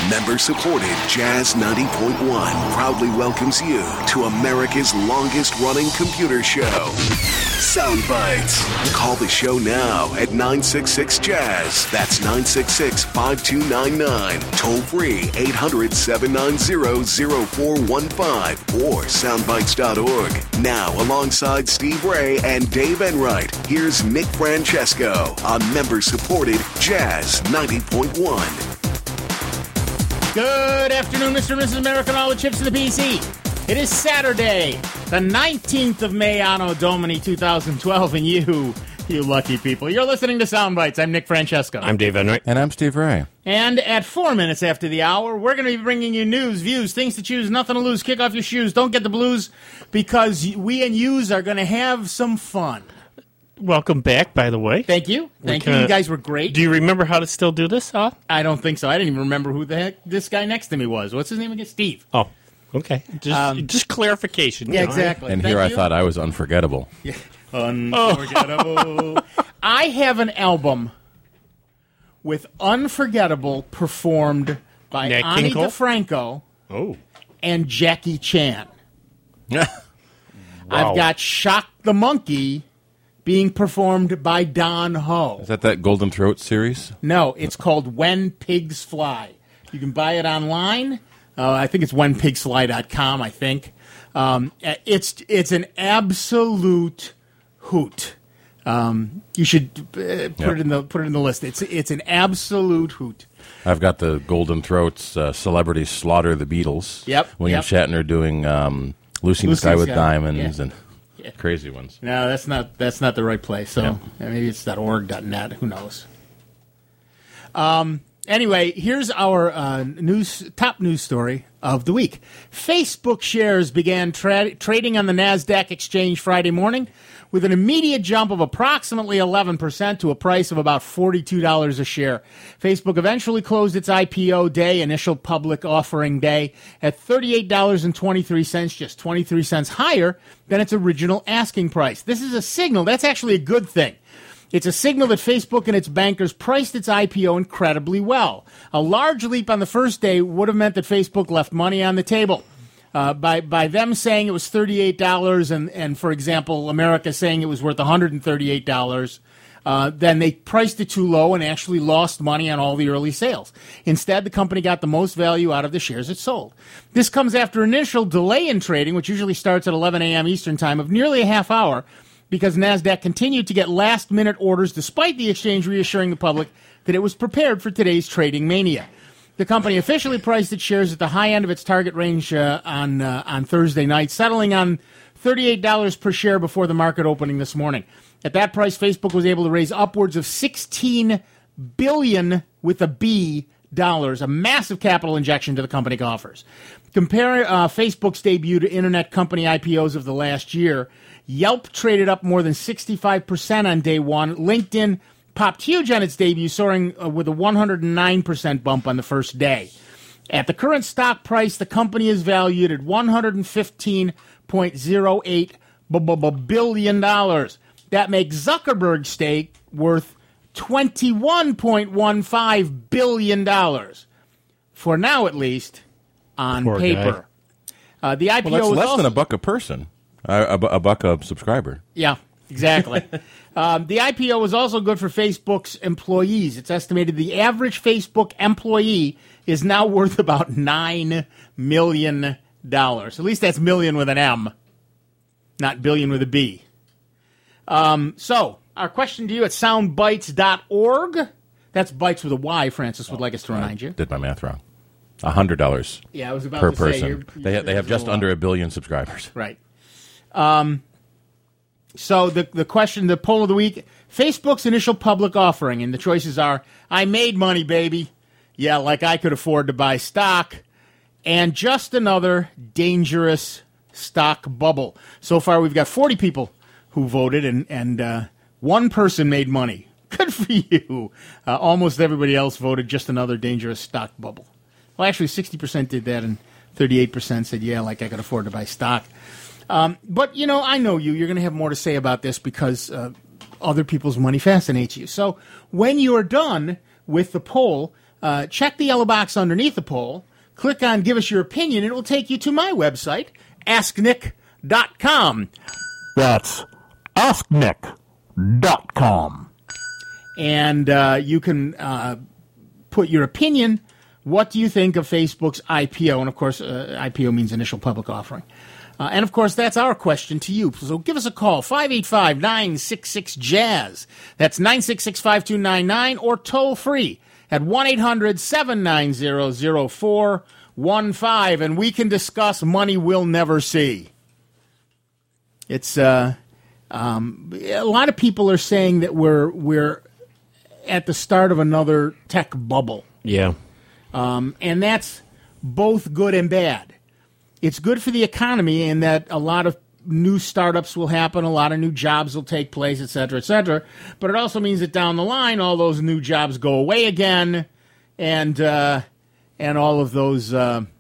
Member-supported Jazz 90.1 proudly welcomes you to America's longest-running computer show, Sound Bites. Call the show now at 966-JAZZ. That's 966-5299. Toll-free 800-790-0415 or soundbites.org. Now, alongside Steve Ray and Dave Enright, here's Nick Francesco on member-supported Jazz 90.1. Good afternoon, Mr. and Mrs. America, and all the chips in the PC. It is Saturday, the 19th of May, Anno Domini 2012, and you lucky people. You're listening to Sound Bites. I'm Nick Francesco. I'm Dave Enright. And I'm Steve Ray. And at 4 minutes after the hour, we're going to be bringing you news, views, things to choose, nothing to lose. Kick off your shoes. Don't get the blues, because we and yous are going to have some fun. Welcome back, by the way. Thank you. Thank you. You guys were great. Do you remember how to still do this? I don't think so. I didn't even remember who the heck this guy next to me was. What's his name again? Steve. Oh, okay. Just clarification. Yeah, exactly. And here I thought I was unforgettable. Yeah. Unforgettable. I have an album with Unforgettable performed by Nat Ani King Cole? DeFranco Oh. and Jackie Chan. Wow. I've got Shock the Monkey being performed by Don Ho. Is that Golden Throat series? No, it's called When Pigs Fly. You can buy it online. I think it's whenpigsfly.com, I think. It's an absolute hoot. You should put it in the list. It's an absolute hoot. I've got the Golden Throats Celebrity Slaughter the Beatles. Yep. William Shatner doing Lucy in the Sky with Diamonds and crazy ones. No, that's not the right place. So maybe it's .org.net. Who knows? Anyway, here's our top news story of the week. Facebook shares began trading on the NASDAQ exchange Friday morning with an immediate jump of approximately 11% to a price of about $42 a share. Facebook eventually closed its IPO day, initial public offering day, at $38.23, just 23 cents higher than its original asking price. This is a signal. That's actually a good thing. It's a signal that Facebook and its bankers priced its IPO incredibly well. A large leap on the first day would have meant that Facebook left money on the table. By them saying it was $38 and, for example, America saying it was worth $138, then they priced it too low and actually lost money on all the early sales. Instead, the company got the most value out of the shares it sold. This comes after initial delay in trading, which usually starts at 11 a.m. Eastern Time, of nearly a half hour, because NASDAQ continued to get last-minute orders despite the exchange reassuring the public that it was prepared for today's trading mania. The company officially priced its shares at the high end of its target range on Thursday night, settling on $38 per share before the market opening this morning. At that price, Facebook was able to raise upwards of $16 billion with a B dollars, a massive capital injection to the company coffers. Compare Facebook's debut to internet company IPOs of the last year. Yelp traded up more than 65% on day one. LinkedIn popped huge on its debut, soaring with a 109% bump on the first day. At the current stock price, the company is valued at $115.08 billion. That makes Zuckerberg's stake worth $21.15 billion. For now, at least, on Poor paper. The IPO Well, that's was less also than $1 a person. A buck a subscriber. Yeah, exactly. The IPO was also good for Facebook's employees. It's estimated the average Facebook employee is now worth about $9 million. At least that's million with an M, not billion with a B. So, our question to you at soundbites.org. That's bites with a Y, Francis would like us to remind you. Did my math wrong. $100 Yeah, I was about per to person. say. They have just under 1 billion subscribers. Right. So the question, the poll of the week, Facebook's initial public offering, and the choices are, I made money, baby. Yeah, like I could afford to buy stock. And just another dangerous stock bubble. So far, we've got 40 people who voted, and one person made money. Good for you. Almost everybody else voted just another dangerous stock bubble. Well, actually, 60% did that, and 38% said, yeah, like I could afford to buy stock. But, you know, I know you. You're going to have more to say about this because other people's money fascinates you. So when you are done with the poll, check the yellow box underneath the poll, click on Give Us Your Opinion, and it will take you to my website, AskNick.com. That's AskNick.com. And you can put your opinion. What do you think of Facebook's IPO? And, of course, IPO means initial public offering. And, of course, that's our question to you. So give us a call, 585-966-JAZZ. That's 966-5299, or toll free at 1-800-790-0415. And we can discuss money we'll never see. It's a lot of people are saying that we're at the start of another tech bubble. Yeah. And that's both good and bad. It's good for the economy in that a lot of new startups will happen, a lot of new jobs will take place, et cetera, et cetera. But it also means that down the line, all those new jobs go away again, and all of those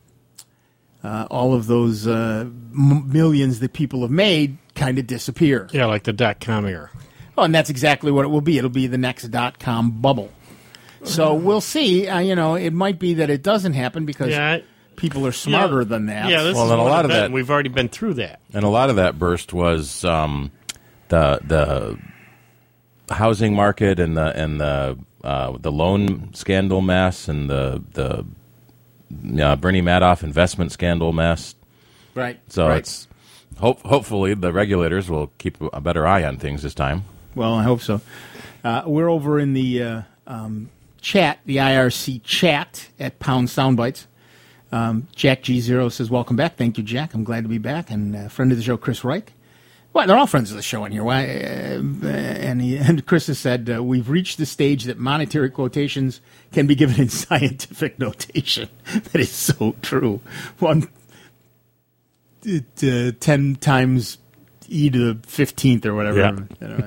millions that people have made kind of disappear. Yeah, like the .com era. Oh, and that's exactly what it will be. It'll be the next .com bubble. So we'll see. It might be that it doesn't happen because people are smarter than that. Yeah, this is a lot of that. We've already been through that. And a lot of that burst was the housing market and the loan scandal mess and the Bernie Madoff investment scandal mess. Right. So right. it's hopefully the regulators will keep a better eye on things this time. Well, I hope so. We're over in the chat, the IRC chat at Pound Soundbites. Jack G0 says, welcome back. Thank you, Jack. I'm glad to be back. And friend of the show, Chris Reich. Well, they're all friends of the show in here. Why? And Chris has said, we've reached the stage that monetary quotations can be given in scientific notation. That is so true. 10 times e to the 15th or whatever.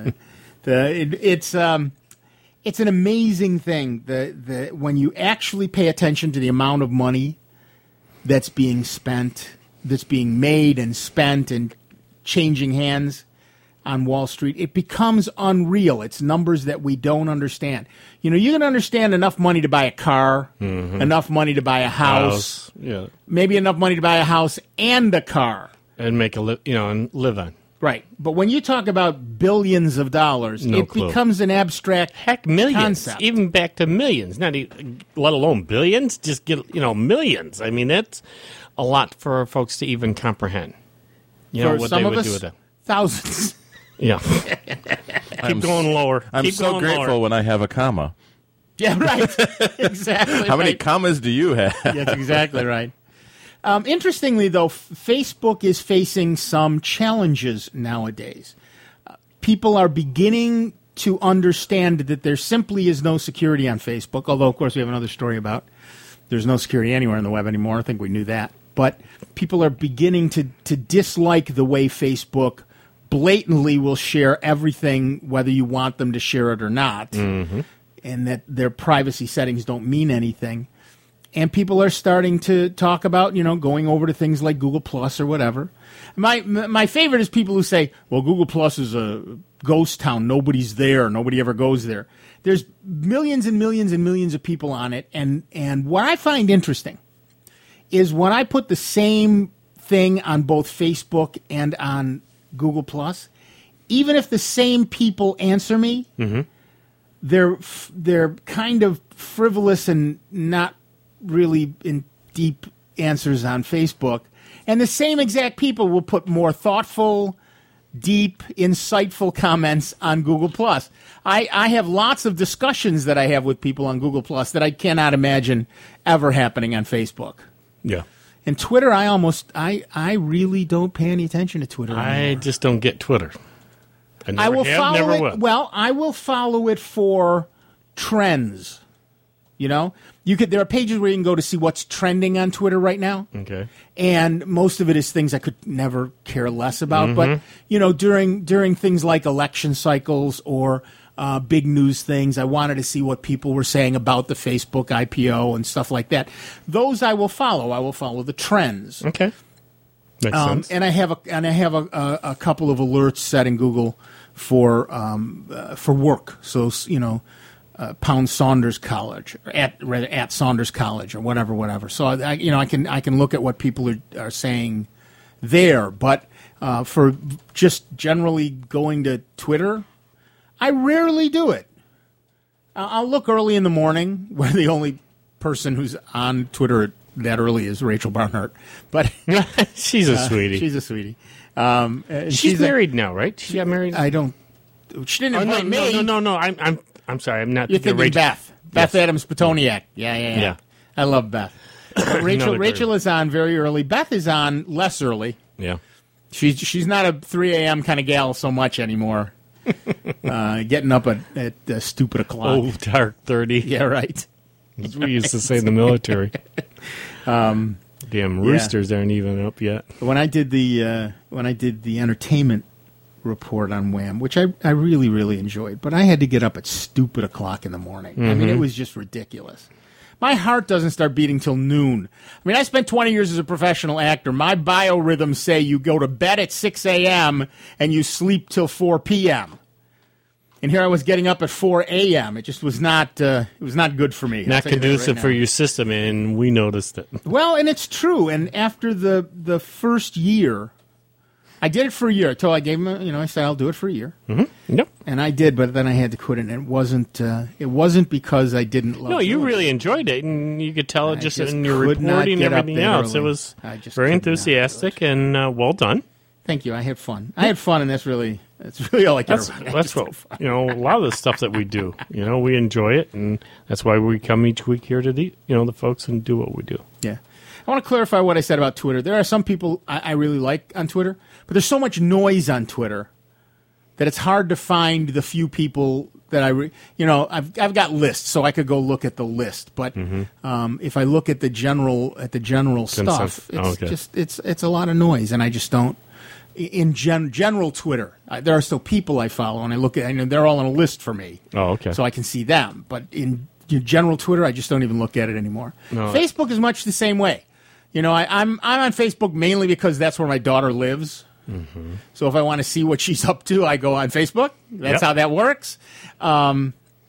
Yeah. It's an amazing thing that when you actually pay attention to the amount of money that's being spent, that's being made and spent and changing hands on Wall Street, it becomes unreal. It's numbers that we don't understand. You can understand enough money to buy a car, enough money to buy a house, maybe enough money to buy a house and a car, and make and live on. Right, but when you talk about billions of dollars, becomes an abstract millions, concept. Even back to millions, let alone billions. Just get millions. I mean, that's a lot for folks to even comprehend. For what some they of would us, do with that. Thousands. Yeah, keep going lower. I'm so grateful when I have a comma. Yeah, right. Exactly. How many commas do you have? That's exactly right. Interestingly, though, Facebook is facing some challenges nowadays. People are beginning to understand that there simply is no security on Facebook, although, of course, we have another story about there's no security anywhere on the web anymore. I think we knew that. But people are beginning to dislike the way Facebook blatantly will share everything, whether you want them to share it or not, and that their privacy settings don't mean anything. And people are starting to talk about, going over to things like Google Plus or whatever. My favorite is people who say, well, Google Plus is a ghost town. Nobody's there. Nobody ever goes there. There's millions and millions and millions of people on it. And what I find interesting is when I put the same thing on both Facebook and on Google Plus, even if the same people answer me, they're kind of frivolous and not really in deep answers on Facebook, and the same exact people will put more thoughtful, deep, insightful comments on Google+. I have lots of discussions that I have with people on Google+ that I cannot imagine ever happening on Facebook. Yeah. And Twitter, I really don't pay any attention to Twitter anymore. I just don't get Twitter. I will follow it. Well, I will follow it for trends. There are pages where you can go to see what's trending on Twitter right now. Okay. And most of it is things I could never care less about. But, during things like election cycles or big news things, I wanted to see what people were saying about the Facebook IPO and stuff like that. Those I will follow. I will follow the trends. Okay. Makes sense. And I have a couple of alerts set in Google for work. So, Pound Saunders College, or at Saunders College, or whatever. So I can look at what people are saying there, but for just generally going to Twitter, I rarely do it. I'll look early in the morning, where the only person who's on Twitter that early is Rachel Barnhart, but she's a sweetie. She's a sweetie. She's married now, right? She got married. I don't. She didn't invite me. No. I'm sorry. I'm not. You're thinking Rachel. Beth. Beth Adams Petoniak. Yeah. I love Beth. Rachel is on very early. Beth is on less early. Yeah. She's not a 3 a.m. kind of gal so much anymore. Getting up at stupid o'clock. Oh, dark 30. Yeah, right. As we used to say in the military. Damn roosters aren't even up yet. When I did the entertainment report on Wham, which I really, really enjoyed, but I had to get up at stupid o'clock in the morning. I mean, it was just ridiculous. My heart doesn't start beating till noon. I mean, I spent 20 years as a professional actor. My biorhythms say you go to bed at 6 a.m. and you sleep till 4 p.m. And here I was getting up at 4 a.m. It just was not good for me. Not conducive for your system, and we noticed it. Well, and it's true. And after the first year, I did it for a year until I gave him, I said, I'll do it for a year. Mm-hmm. Yep. And I did, but then I had to quit it. And it wasn't because I didn't love it. No, you really enjoyed it, and you could tell it just in your could not reporting and get up everything that else. early. It was I just very could not do enthusiastic and well done. Thank you. I had fun. And that's really all I care about. That's what a lot of the stuff that we do. We enjoy it, and that's why we come each week here to the folks and do what we do. Yeah. I want to clarify what I said about Twitter. There are some people I really like on Twitter, but there's so much noise on Twitter that it's hard to find the few people that I've got lists, so I could go look at the list. But if I look at the general stuff, it's a lot of noise, and I just don't. In general Twitter, there are still people I follow, and I look at, they're all on a list for me. Oh, okay. So I can see them. But in general Twitter, I just don't even look at it anymore. No. Facebook is much the same way. I'm on Facebook mainly because that's where my daughter lives. Mm-hmm. So if I want to see what she's up to, I go on Facebook. That's how that works. My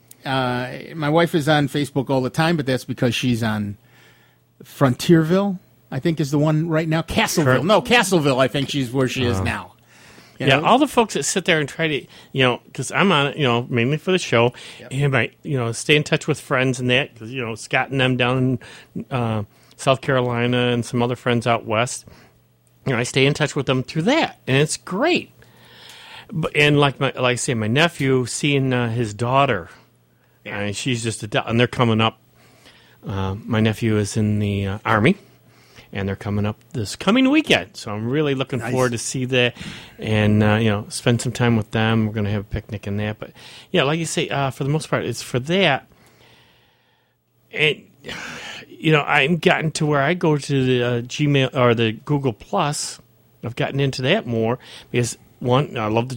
wife is on Facebook all the time, but that's because she's on Frontierville, I think is the one right now. Castleville. Correct. No, Castleville, I think she's where she is now. All the folks that sit there and try to, because I'm on it, mainly for the show, and I, stay in touch with friends and that, because, Scott and them down in South Carolina and some other friends out west, I stay in touch with them through that, and it's great. And like I say, my nephew, seeing his daughter, and she's just and they're coming up. My nephew is in the Army. And they're coming up this coming weekend, so I'm really looking forward to see that, and spend some time with them. We're going to have a picnic and that, but like you say, for the most part, it's for that. And I've gotten to where I go to the Gmail or the Google Plus. I've gotten into that more because one, I love the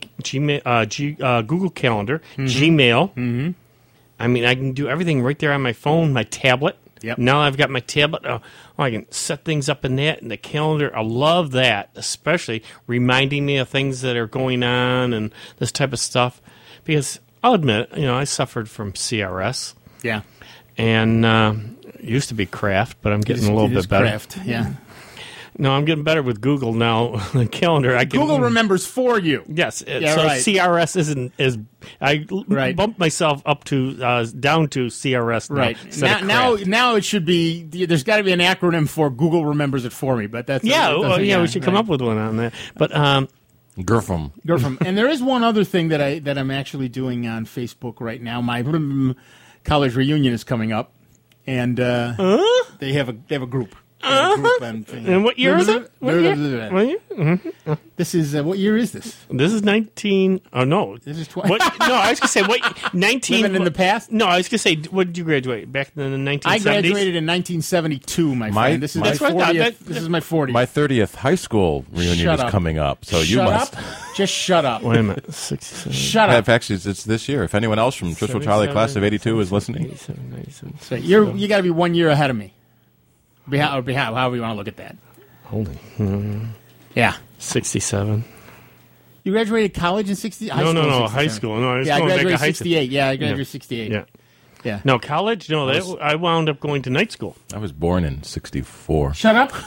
Google Calendar, Gmail. Mm-hmm. I mean, I can do everything right there on my phone, my tablet. Yep. Now I've got my tablet. I can set things up in that, and the calendar. I love that, especially reminding me of things that are going on and this type of stuff. Because I'll admit, I suffered from CRS. Yeah. And it used to be Kraft, but I'm getting a little bit better. Kraft, yeah. No, I'm getting better with Google now. The calendar, Google remembers for you. Yes, so right. CRS isn't as I bumped myself up to down to CRS. Now, right. Now it should be. There's got to be an acronym for Google remembers it for me. But that's we should come up with one on that. But GRFM. And there is one other thing that I'm actually doing on Facebook right now. My college reunion is coming up, and they have a group. And what year is it? This is what year is this? This is 19. Oh no, this is 20. No, I was going to say what 19. Living in the past? No, I was going to say, what did you graduate back in the 1970s? I graduated in 1972, my friend. This is my 40th. This is my 40th. My 30th high school reunion is coming up, so you must just shut up. Wait a minute, 67. Shut up. Actually, it's this year. If anyone else from Trisha Charlie class of '82 is listening, so you got to be 1 year ahead of me. However you want to look at that. Holy. Yeah. 67. You graduated college in 60? High school in No, 67. high school. No, I was Yeah, I going back to graduated high school. 68. Yeah, I graduated 68. Yeah. Yeah. No, college? No, I wound up going to night school. I was born in '64. Shut up.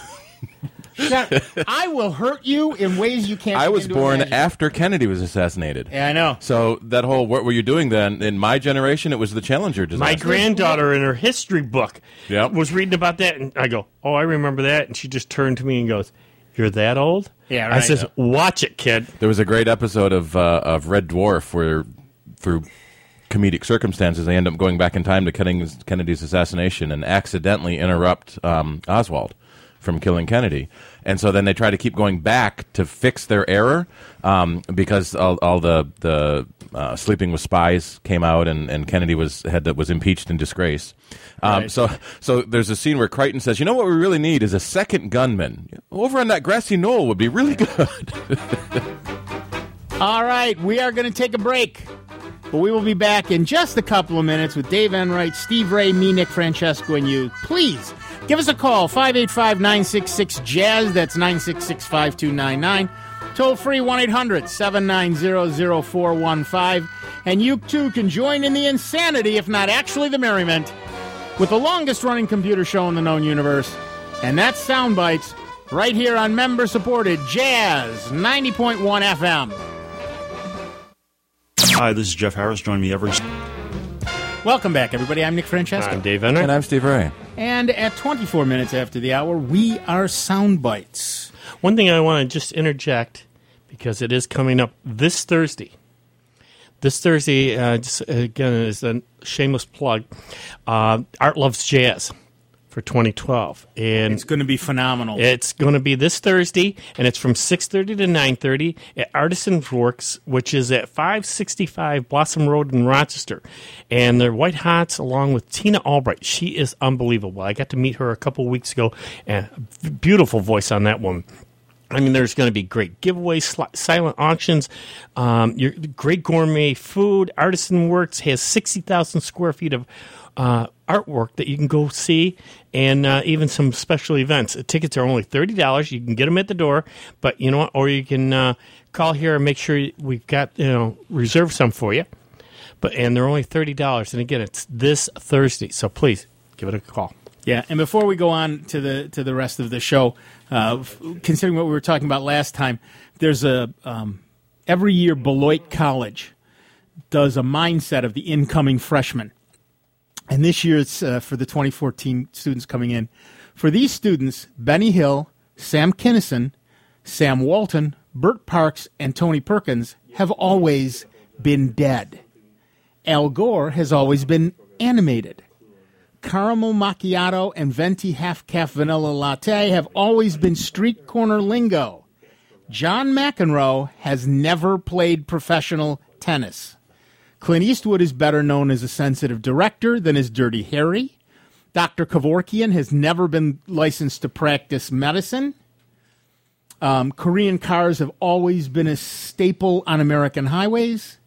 I will hurt you in ways you can't. I was begin to born imagine. after Kennedy was assassinated. Yeah, I know. So that whole what were you doing then? In my generation, it was the Challenger disaster. My granddaughter in her history book Yep. was reading about that, and I go, "Oh, I remember that." And she just turned to me and goes, "You're that old?" Yeah, I right. says, "Watch it, kid." There was a great episode of Red Dwarf where, through comedic circumstances, they end up going back in time to Kennedy's assassination and accidentally interrupt Oswald from killing Kennedy. And so then they try to keep going back to fix their error because all the Sleeping with Spies came out and Kennedy was impeached in disgrace. Right. So there's a scene where Crichton says, "You know what we really need is a second gunman over on that grassy knoll would be really good." All right, we are going to take a break, but we will be back in just a couple of minutes with Dave Enright, Steve Ray, me, Nick Francesco, and you. Please give us a call, 585-966-JAZZ. That's 966-5299. Toll free, 1-800-790-0415. And you, too, can join in the insanity, if not actually the merriment, with the longest-running computer show in the known universe. And that's Soundbites, right here on member-supported Jazz 90.1 FM. Hi, this is Jeff Harris. Join me every... Welcome back, everybody. I'm Nick Francesco. I'm Dave Enright. And I'm Steve Ray. And at 24 minutes after the hour, we are Soundbites. One thing I want to just interject, because it is coming up this Thursday. This Thursday, just, again, is a shameless plug. Art Loves Jazz for 2012. And It's going to be phenomenal. it's going to be this Thursday, and it's from 6:30 to 9:30 at Artisans Works, which is at 565 Blossom Road in Rochester. And they're White Hots along with Tina Albright. She is unbelievable. I got to meet her a couple of weeks ago, and beautiful voice on that woman. I mean, there's going to be great giveaways, silent auctions, your great gourmet food. Artisan Works has 60,000 square feet of artwork that you can go see, and even some special events. Tickets are only $30. You can get them at the door, but you know what? Or you can call here and make sure we've got reserve some for you. And they're only $30. And again, it's this Thursday, so please give it a call. Yeah, and before we go on to the rest of the show, considering what we were talking about last time, there's a every year Beloit College does a mindset of the incoming freshmen. And this year it's for the 2014 students coming in. For these students, Benny Hill, Sam Kinison, Sam Walton, Bert Parks, and Tony Perkins have always been dead. Al Gore has always been animated. Caramel Macchiato and Venti Half-Calf Vanilla Latte have always been street corner lingo. John McEnroe has never played professional tennis. Clint Eastwood is better known as a sensitive director than as Dirty Harry. Dr. Kevorkian has never been licensed to practice medicine. Korean cars have always been a staple on American highways.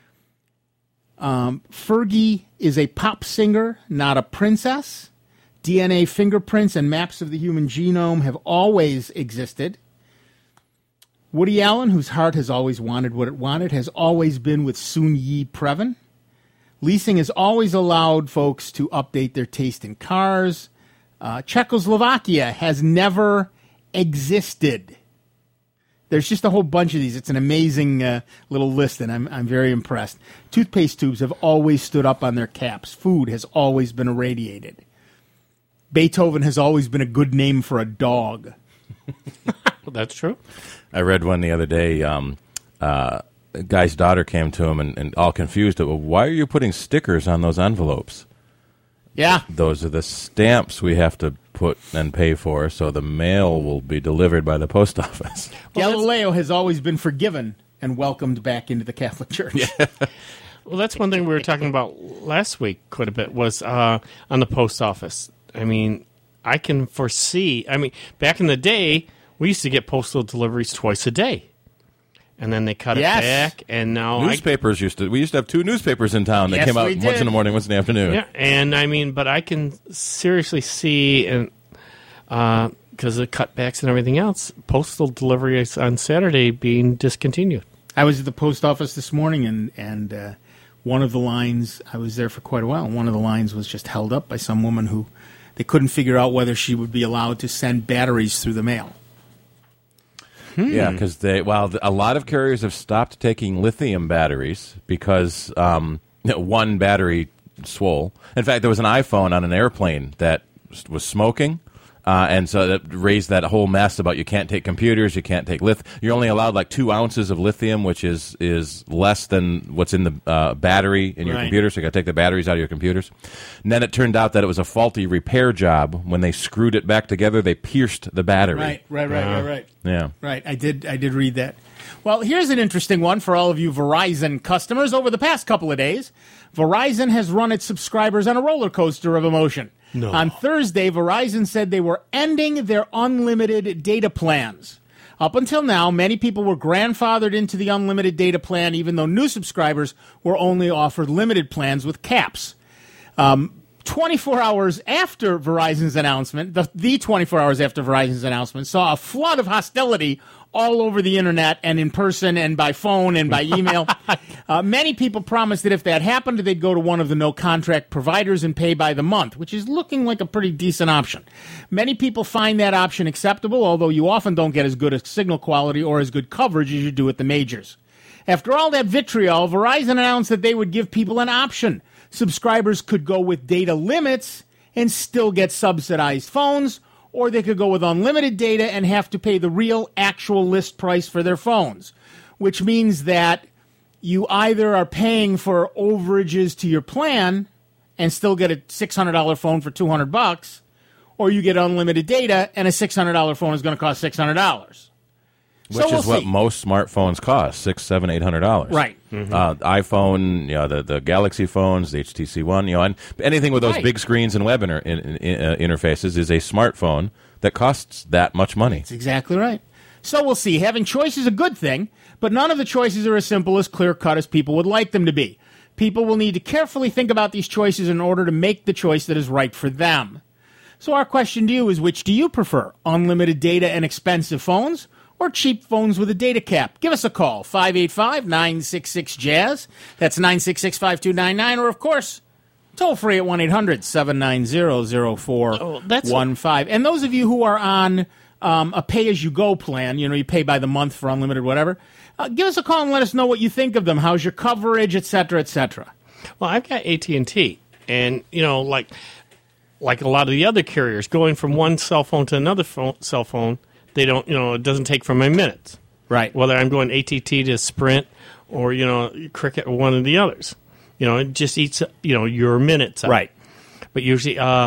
Fergie is a pop singer, not a princess. DNA fingerprints and maps of the human genome have always existed. Woody Allen, whose heart has always wanted what it wanted, has always been with Sun Yi Previn. Leasing has always allowed folks to update their taste in cars. Czechoslovakia has never existed. There's just a whole bunch of these. It's an amazing little list, and I'm very impressed. Toothpaste tubes have always stood up on their caps. Food has always been irradiated. Beethoven has always been a good name for a dog. Well, that's true. I read one the other day. A guy's daughter came to him and all confused. Well, why are you putting stickers on those envelopes? Yeah. Those are the stamps we have to put and pay for, so the mail will be delivered by the post office. Galileo has always been forgiven and welcomed back into the Catholic Church. Yeah. Well, that's one thing we were talking about last week quite a bit was on the post office. I mean, I can foresee. I mean, back in the day, we used to get postal deliveries twice a day. And then they cut it back, and now newspapers we used to have two newspapers in town that came out once in the morning, once in the afternoon. Yeah, and I mean, but I can seriously see, and because of cutbacks and everything else, postal deliveries on Saturday being discontinued. I was at the post office this morning, and one of the lines, I was there for quite a while, and one of the lines was just held up by some woman who they couldn't figure out whether she would be allowed to send batteries through the mail. Yeah, because a lot of carriers have stopped taking lithium batteries because one battery swole. In fact, there was an iPhone on an airplane that was smoking. And so that raised that whole mess about you can't take computers, you can't take you're only allowed like 2 ounces of lithium, which is less than what's in the battery in your computer, so you got to take the batteries out of your computers. And then it turned out that it was a faulty repair job. When they screwed it back together, they pierced the battery. Right. Yeah. Right, I did read that. Well, here's an interesting one for all of you Verizon customers. Over the past couple of days, Verizon has run its subscribers on a roller coaster of emotion. No. On Thursday, Verizon said they were ending their unlimited data plans. Up until now, many people were grandfathered into the unlimited data plan, even though new subscribers were only offered limited plans with caps. 24 hours after Verizon's announcement, the 24 hours after Verizon's announcement, saw a flood of hostility all over the internet and in person and by phone and by email. Many people promised that if that happened, they'd go to one of the no-contract providers and pay by the month, which is looking like a pretty decent option. Many people find that option acceptable, although you often don't get as good a signal quality or as good coverage as you do at the majors. After all that vitriol, Verizon announced that they would give people an option. Subscribers could go with data limits and still get subsidized phones, or they could go with unlimited data and have to pay the real actual list price for their phones, which means that you either are paying for overages to your plan and still get a $600 phone for $200, or you get unlimited data and a $600 phone is going to cost $600. Which is what most smartphones cost, $600, $700, $800. Right. iPhone, the Galaxy phones, the HTC One, and anything with those big screens and web interfaces is a smartphone that costs that much money. That's exactly right. So we'll see. Having choice is a good thing, but none of the choices are as simple as clear-cut as people would like them to be. People will need to carefully think about these choices in order to make the choice that is right for them. So our question to you is, which do you prefer, unlimited data and expensive phones, or cheap phones with a data cap? Give us a call, 585-966-JAZZ. That's 966-5299. Or, of course, toll free at 1-800-790-0415. And those of you who are on a pay-as-you-go plan, you pay by the month for unlimited whatever, give us a call and let us know what you think of them. How's your coverage, et cetera, et cetera. Well, I've got AT&T, and, like a lot of the other carriers, going from one cell phone to another cell phone, they don't, it doesn't take from my minutes. Right. Whether I'm going ATT to Sprint or, Cricket or one of the others. It just eats, your minutes up. Right. But usually, but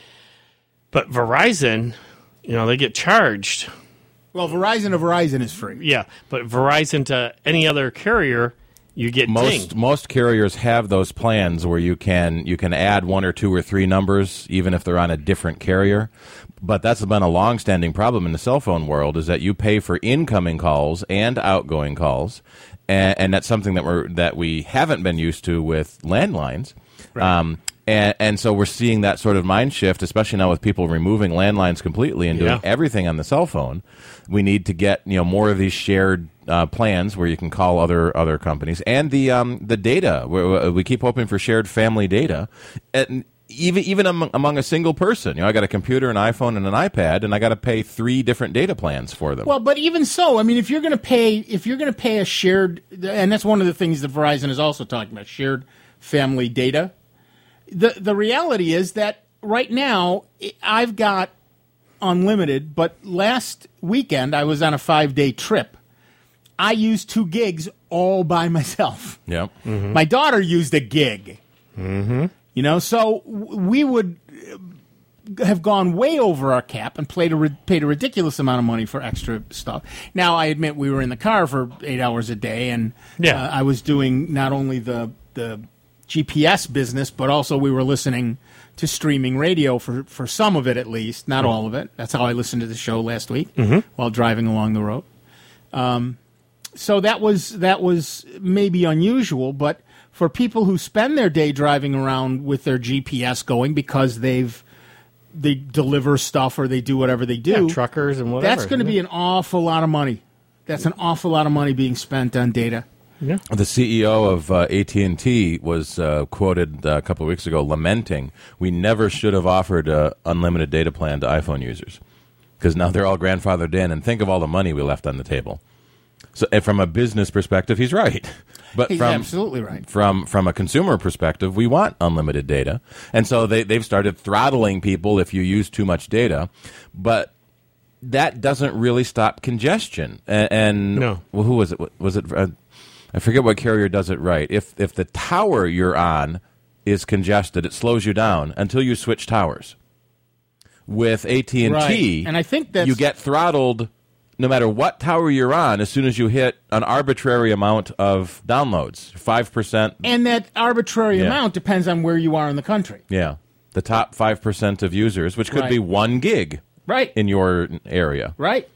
Verizon, they get charged. Well, Verizon to Verizon is free. Yeah, but Verizon to any other carrier, you get dinged. Most carriers have those plans where you can add 1 or 2 or 3 numbers, even if they're on a different carrier. But that's been a long-standing problem in the cell phone world, is that you pay for incoming calls and outgoing calls, and that's something that we haven't been used to with landlines. Right. And so we're seeing that sort of mind shift, especially now with people removing landlines completely and doing everything on the cell phone. We need to get more of these shared plans where you can call other companies, and the data. We keep hoping for shared family data. And even among a single person, I got a computer, an iPhone, and an iPad, and I got to pay 3 different data plans for them. Well, but even so, I mean, if you're going to pay a shared, and that's one of the things that Verizon is also talking about, shared family data. The reality is that right now I've got unlimited, but last weekend I was on a 5-day trip. I used 2 gigs all by myself. Yeah. Mm-hmm. My daughter used a gig. Mm-hmm. So we would have gone way over our cap and paid a ridiculous amount of money for extra stuff. Now, I admit we were in the car for 8 hours a day, and I was doing not only the GPS business, but also we were listening to streaming radio for some of it at least, not all of it. That's how I listened to the show last week while driving along the road. So that was maybe unusual, but for people who spend their day driving around with their GPS going because they deliver stuff or they do whatever they do, truckers and whatever, that's going to be an awful lot of money That's an awful lot of money being spent on data. Yeah. The CEO of AT&T was quoted a couple of weeks ago lamenting, "We never should have offered an unlimited data plan to iPhone users because now they're all grandfathered in, and think of all the money we left on the table." So, and from a business perspective, he's right. But He's absolutely right. From a consumer perspective, we want unlimited data, and so they've started throttling people if you use too much data, but that doesn't really stop congestion. And No. well, who was it? Was it? I forget what carrier does it right. If the tower you're on is congested, it slows you down until you switch towers. With AT&T, Right. And I think that's- you get throttled no matter what tower you're on as soon as you hit an arbitrary amount of downloads, 5%. And that arbitrary Yeah. amount depends on where you are in the country. Yeah, the top 5% of users, which could Right. be 1 gig Right. in your area. Right.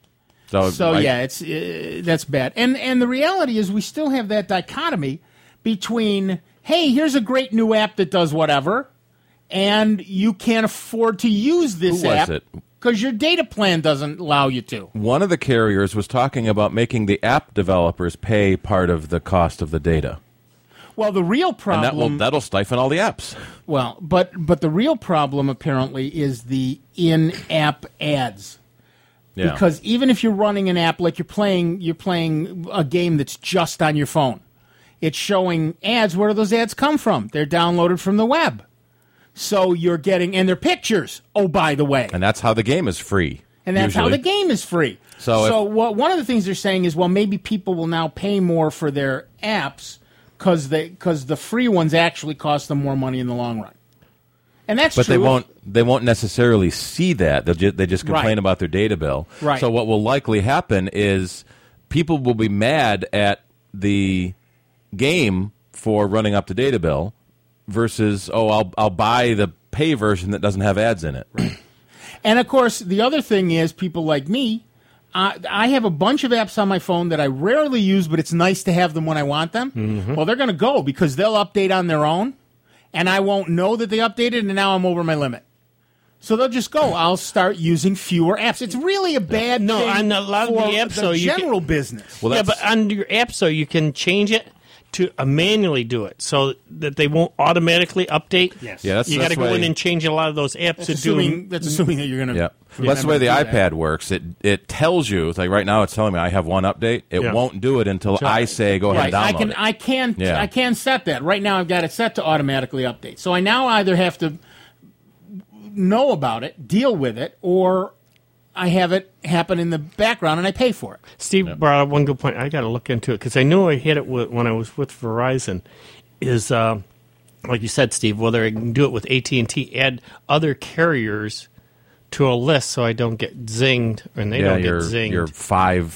So Yeah, it's that's bad. And the reality is we still have that dichotomy between, hey, here's a great new app that does whatever, and you can't afford to use this Who was app it? because your data plan doesn't allow you to. one of the carriers was talking about making the app developers pay part of the cost of the data. Well, the real And problem that'll stifle all the apps. Well, but the real problem apparently is the in-app ads. Yeah. Because even if you're running an app like you're playing a game that's just on your phone, it's showing ads. Where do those ads come from? They're downloaded from the web. So you're getting, and they're pictures. Oh, by the way, And that's how the game is free. and that's how usually. the game is free. So One of the things they're saying is, well, maybe people will now pay more for their apps because the free ones actually cost them more money in the long run. And that's But true. they won't necessarily see that. They just complain Right. about their data bill. Right. So what will likely happen is people will be mad at the game for running up the data bill versus, I'll buy the pay version that doesn't have ads in it. And of course, the other thing is people like me. I have a bunch of apps on my phone that I rarely use, but it's nice to have them when I want them. Mm-hmm. Well, they're going to go because they'll update on their own, and I won't know that they updated, and now I'm over my limit. So they'll just go. I'll start using fewer apps. It's really a bad No, thing on a lot of for the apps, the though, you can- general business. Well, Yeah, that's- but on your app, so you can change it to manually do it so that they won't automatically update. Yes. Yeah, You got to that's go why- in and change a lot of those apps to do. That's assuming that you're going to. Yeah. Well, that's the way the iPad works. It tells you, it's like right now it's telling me I have one update. It Yeah. won't do it until I say go ahead Right, and download it. I can set that. Right now I've got it set to automatically update. So I now either have to know about it, deal with it, or I have it happen in the background and I pay for it. Steve brought up one good point. I got to look into it because I know I hit it when I was with Verizon. Is like you said, Steve, whether I can do it with AT&T, add other carriers to a list so I don't get zinged and they don't get zinged. your five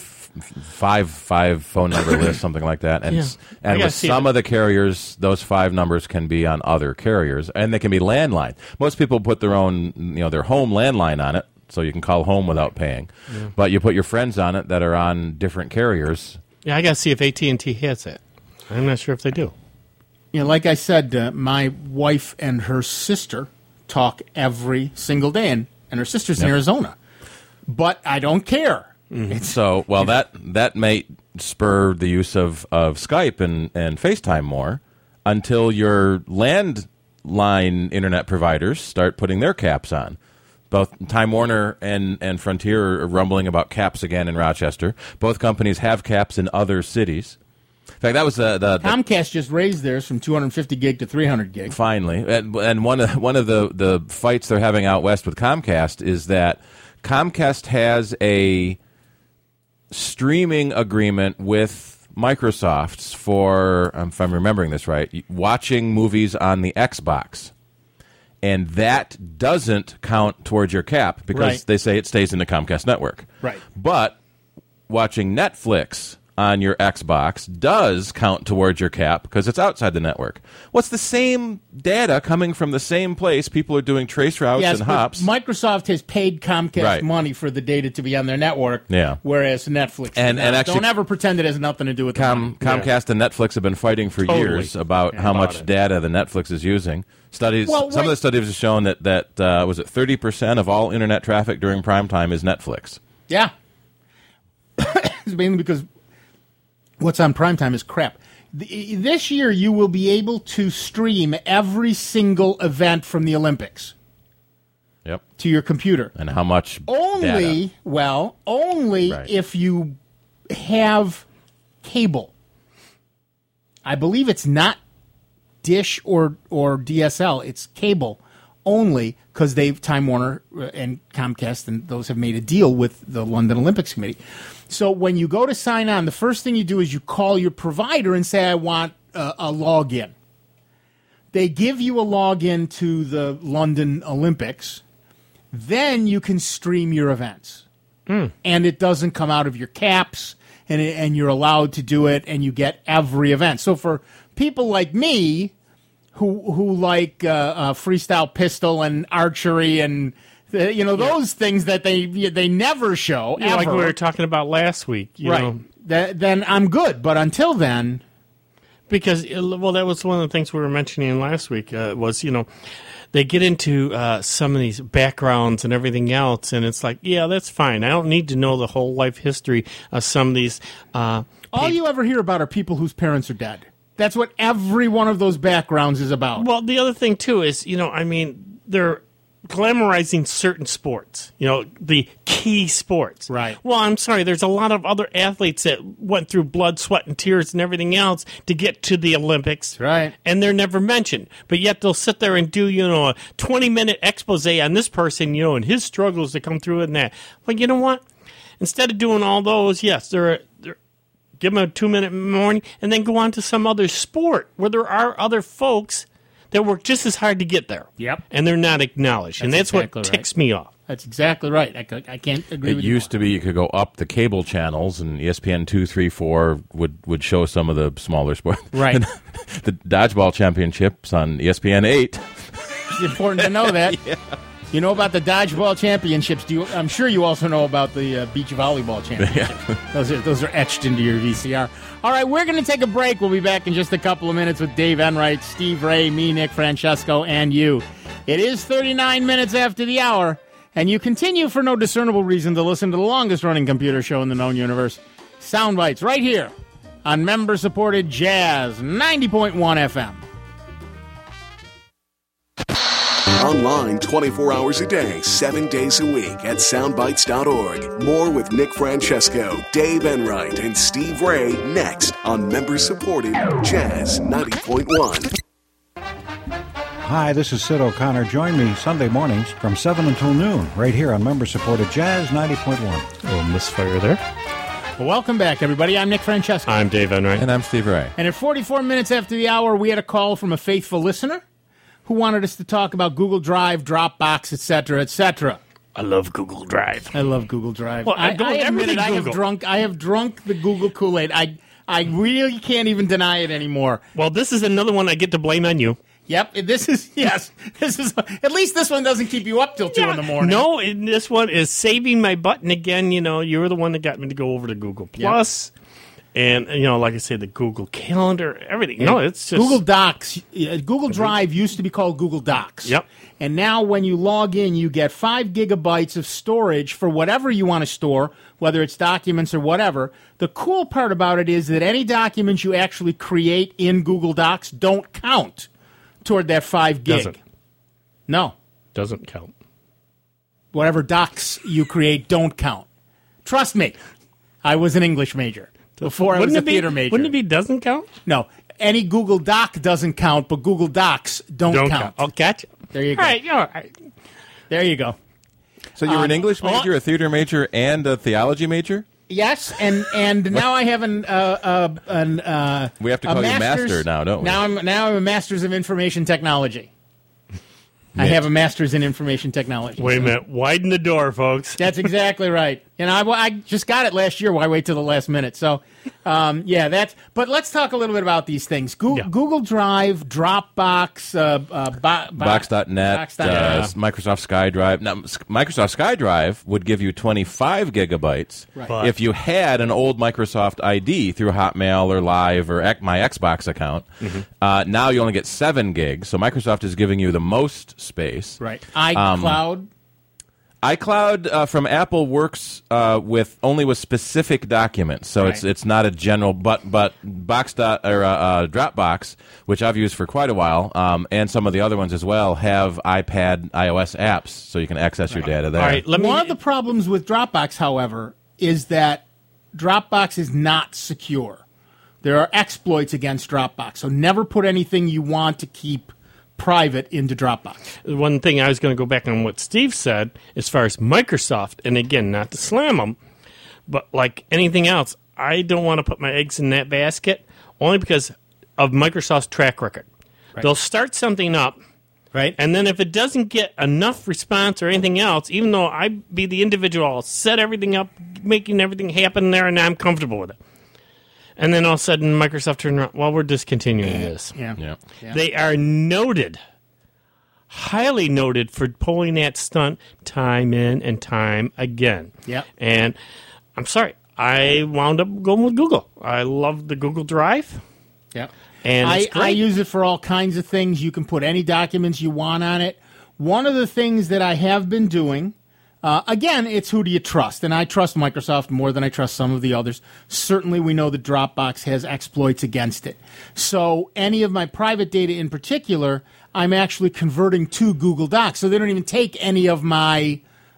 phone number list, something like that. And Yeah. I and gotta with see some it. of the carriers, those 5 numbers can be on other carriers, and they can be landline. Most people put their own, their home landline on it, so you can call home without paying. But you put your friends on it that are on different carriers. Yeah, I got to see if AT&T has it. I'm not sure if they do. Like I said, my wife and her sister talk every single day, and her sister's in Arizona. But I don't care. So, well, that may spur the use of Skype and FaceTime more until your landline internet providers start putting their caps on. Both Time Warner and Frontier are rumbling about caps again in Rochester. Both companies have caps in other cities. In fact, that was the Comcast just raised theirs from 250 gig to 300 gig. finally, and one of the fights they're having out west with Comcast is that Comcast has a streaming agreement with Microsoft for, if I'm remembering this right, watching movies on the Xbox. And that doesn't count towards your cap because Right. they say it stays in the Comcast network. Right. But watching Netflix on your Xbox does count towards your cap because it's outside the network. What's the same data coming from the same place? People are doing trace routes Yes, and but hops. Microsoft has paid Comcast Right. money for the data to be on their network, Yeah. whereas Netflix And does not. actually- Don't ever pretend it has nothing to do with the money. Comcast and Netflix have been fighting for Totally. years about how about much it. data the Netflix is using. Studies. Well, some of right- the studies have shown that was it 30% of all internet traffic during prime time is Netflix. Yeah. is mainly because what's on primetime is crap. This year, you will be able to stream every single event from the Olympics Yep. to your computer. And how much Only, data? only Right. if you have cable. I believe it's not Dish or DSL. It's cable only because Time Warner and Comcast and those have made a deal with the London Olympics Committee. So when you go to sign on, the first thing you do is you call your provider and say, I want a login. They give you a login to the London Olympics. Then you can stream your events. And it doesn't come out of your caps, and you're allowed to do it, and you get every event. So for people like me who like freestyle pistol and archery and those things that they never show, ever. Like we were talking about last week. You know. Then I'm good. But until then, because that was one of the things we were mentioning last week. They get into some of these backgrounds and everything else, and it's like, yeah, that's fine. I don't need to know the whole life history of some of these. All you ever hear about are people whose parents are dead. That's what every one of those backgrounds is about. Well, the other thing, too, is, they're glamorizing certain sports, the key sports. Right. Well, I'm sorry, there's a lot of other athletes that went through blood, sweat, and tears and everything else to get to the Olympics. Right. And they're never mentioned. But yet they'll sit there and do, a 20-minute expose on this person, and his struggles to come through and that. Well, you know what? Instead of doing all those, yes, they're give them a 2-minute morning, and then go on to some other sport where there are other folks that work just as hard to get there. Yep. And they're not acknowledged. And that's exactly what right. ticks me off. That's exactly right. I can't agree It with you. used to be you could go up the cable channels, and ESPN 2, 3, 4 would show some of the smaller sports. Right. The dodgeball championships on ESPN 8. It's important to know that. Yeah. You know about the dodgeball championships. I'm sure you also know about the beach volleyball championships. Yeah. Those are etched into your VCR. All right, we're going to take a break. We'll be back in just a couple of minutes with Dave Enright, Steve Ray, me, Nick Francesco, and you. It is 39 minutes after the hour, and you continue for no discernible reason to listen to the longest-running computer show in the known universe, Soundbites, right here on member-supported Jazz 90.1 FM. Online 24 hours a day, 7 days a week at soundbites.org. More with Nick Francesco, Dave Enright, and Steve Ray next on member-supported Jazz 90.1. Hi, this is Sid O'Connor. Join me Sunday mornings from 7 until noon right here on member-supported Jazz 90.1. A little misfire there. Well, welcome back, everybody. I'm Nick Francesco. I'm Dave Enright. And I'm Steve Ray. And at 44 minutes after the hour, we had a call from a faithful listener who wanted us to talk about Google Drive, Dropbox, etc., etc. I love Google Drive. I love Google Drive. Well, I admit admit it. Google. I have drunk the Google Kool-Aid. I really can't even deny it anymore. Well, this is another one I get to blame on you. Yep, this is at least this one doesn't keep you up till 2 in the morning. No, this one is saving my butt. And again, you're the one that got me to go over to Google Plus. And, like I say, the Google Calendar, everything. No, it's just... Google Docs. Google Drive used to be called Google Docs. Yep. And now when you log in, you get 5 gigabytes of storage for whatever you want to store, whether it's documents or whatever. The cool part about it is that any documents you actually create in Google Docs don't count toward that 5 gig. Doesn't. No. Doesn't count. Whatever docs you create don't count. Trust me. I was an English major. Before I was a theater major. Wouldn't it be doesn't count? No. Any Google Doc doesn't count, but Google Docs don't count. I'll catch it. There you go. All right. There you go. So you were an English major, a theater major, and a theology major? Yes, and now I have we have to call you master now, don't we? Now I'm a master's of information technology. I have a master's in information technology. Wait a minute. Widen the door, folks. That's exactly right. And I just got it last year. Why wait till the last minute? So, that's. But let's talk a little bit about these things. Google Drive, Dropbox, Box.net, Microsoft SkyDrive. Now, Microsoft SkyDrive would give you 25 gigabytes if you had an old Microsoft ID through Hotmail or Live or my Xbox account. Mm-hmm. Now you only get 7 gigs, so Microsoft is giving you the most space. Right. iCloud. iCloud from Apple works with specific documents, so Right. it's not a general. But Dropbox, which I've used for quite a while, and some of the other ones as well, have iPad iOS apps, so you can access your data there. All right, One of the problems with Dropbox, however, is that Dropbox is not secure. There are exploits against Dropbox, so never put anything you want to keep private into Dropbox. One thing I was going to go back on what Steve said as far as Microsoft, and again, not to slam them, but like anything else, I don't want to put my eggs in that basket only because of Microsoft's track record. Right. They'll start something up, Right? and then if it doesn't get enough response or anything else, even though I be the individual, I'll set everything up, making everything happen there, and I'm comfortable with it. And then all of a sudden, Microsoft turned around, well, we're discontinuing this. Yeah. They are noted, highly noted for pulling that stunt time in and time again. Yep. And I'm sorry, I wound up going with Google. I love the Google Drive. Yeah. And it's great. I use it for all kinds of things. You can put any documents you want on it. One of the things that I have been doing, again, it's who do you trust? And I trust Microsoft more than I trust some of the others. Certainly, we know that Dropbox has exploits against it. So any of my private data in particular, I'm actually converting to Google Docs. So they don't even take any of my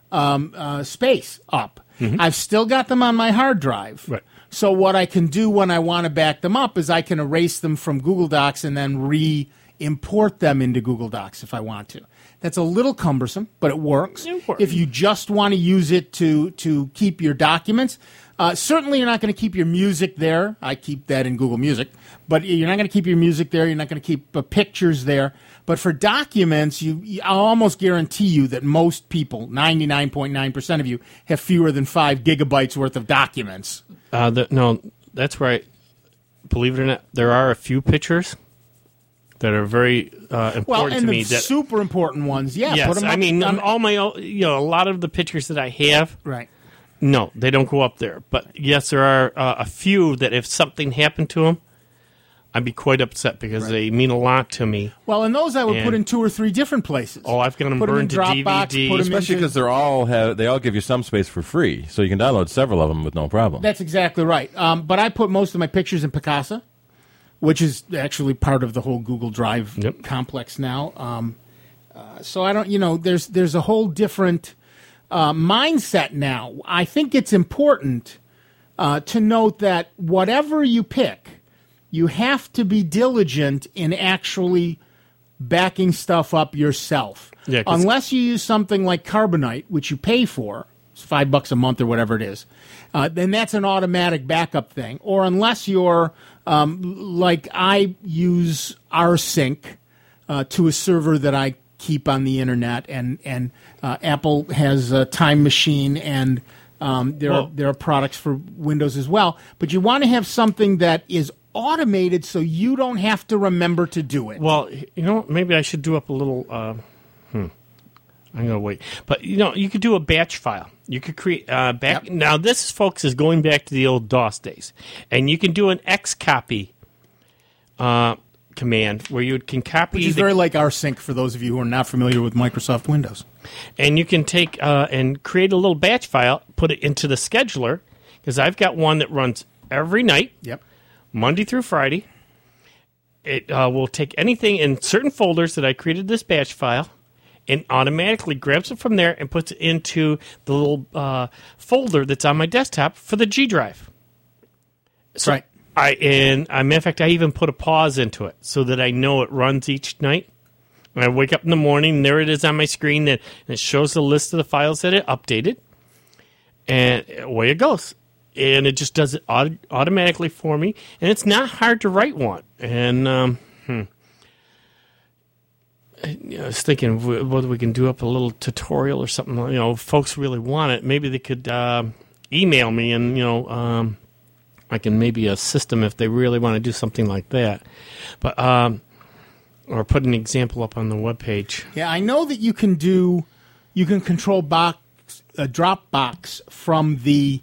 space up. I've still got them on my hard drive. Right. So what I can do when I want to back them up is I can erase them from Google Docs and then re-import them into Google Docs if I want to. That's a little cumbersome, but it works. It works. If you just want to use it to keep your documents, certainly you're not going to keep your music there. I keep that in Google Music. But you're not going to keep your music there. You're not going to keep pictures there. But for documents, I'll almost guarantee you that most people, 99.9% of you, have fewer than 5 gigabytes worth of documents. No, that's right. Believe it or not, there are a few pictures that are very important Well, and to the me. That super important ones, yeah. yes, Put them up I mean on- all my a lot of the pictures that I have. right. No, they don't go up there. But yes, there are a few that if something happened to them, I'd be quite upset because they mean a lot to me. Well, and those I would put And- in 2 or 3 different places. Oh, I've got them Put 'em in burned to Dropbox, DVD. put 'em Especially into- because they all give you some space for free, so you can download several of them with no problem. That's exactly right. But I put most of my pictures in Picasa, which is actually part of the whole Google Drive Yep. complex now. So I don't, there's a whole different mindset now. I think it's important to note that whatever you pick, you have to be diligent in actually backing stuff up yourself. Yeah, 'cause- Unless you use something like Carbonite, which you pay for, it's $5 a month or whatever it is, then that's an automatic backup thing. Or unless you're like I use rsync to a server that I keep on the internet, and Apple has a Time Machine, and there are products for Windows as well. But you want to have something that is automated so you don't have to remember to do it. Well, maybe I should do up a little. I'm going to wait. But, you could do a batch file. You could create back. Yep. Now, this, folks, is going back to the old DOS days. And you can do an Xcopy command where you can copy. Which is very like rsync for those of you who are not familiar with Microsoft Windows. And you can take and create a little batch file, put it into the scheduler, because I've got one that runs every night. Yep. Monday through Friday. It will take anything in certain folders that I created this batch file and automatically grabs it from there and puts it into the little folder that's on my desktop for the G drive. So Right. And a matter of fact, I even put a pause into it so that I know it runs each night. When I wake up in the morning, and there it is on my screen, and it shows the list of the files that it updated, and away it goes. And it just does it automatically for me, and it's not hard to write one. And I was thinking whether we can do up a little tutorial or something. If folks really want it, maybe they could email me, and I can maybe assist them if they really want to do something like that. But or put an example up on the webpage. Yeah, I know that you can control Dropbox from the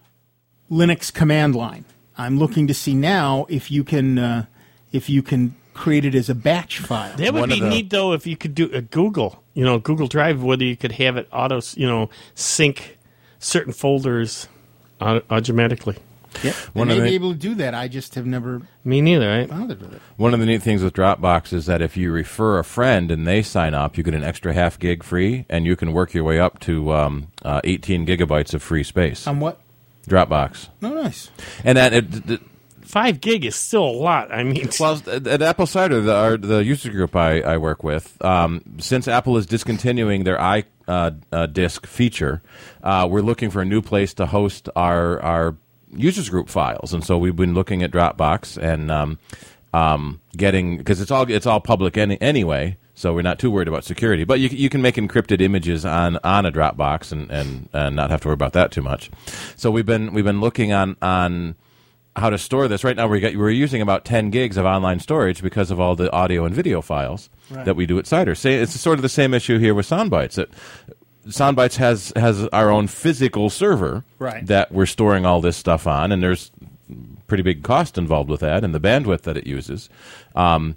Linux command line. I'm looking to see now if you can created as a batch file. That would be neat, though, if you could do a Google Drive, whether you could have it auto, sync certain folders automatically. Yep. They may be able to do that. I just have never Me neither, right? bothered with it. One of the neat things with Dropbox is that if you refer a friend and they sign up, you get an extra half gig free, and you can work your way up to 18 gigabytes of free space. On what? Dropbox. Oh, nice. And that 5 gig is still a lot. I mean, well, at Apple Cider, the user group I work with, since Apple is discontinuing their iDisk feature, we're looking for a new place to host our users group files, and so we've been looking at Dropbox and getting, because it's all public anyway, so we're not too worried about security. But you can make encrypted images on a Dropbox and not have to worry about that too much. So we've been looking on how to store this. Right now we're using about 10 gigs of online storage because of all the audio and video files that we do at Cider. It's sort of the same issue here with Soundbites. Soundbites has our own physical server that we're storing all this stuff on, and there's pretty big cost involved with that and the bandwidth that it uses. So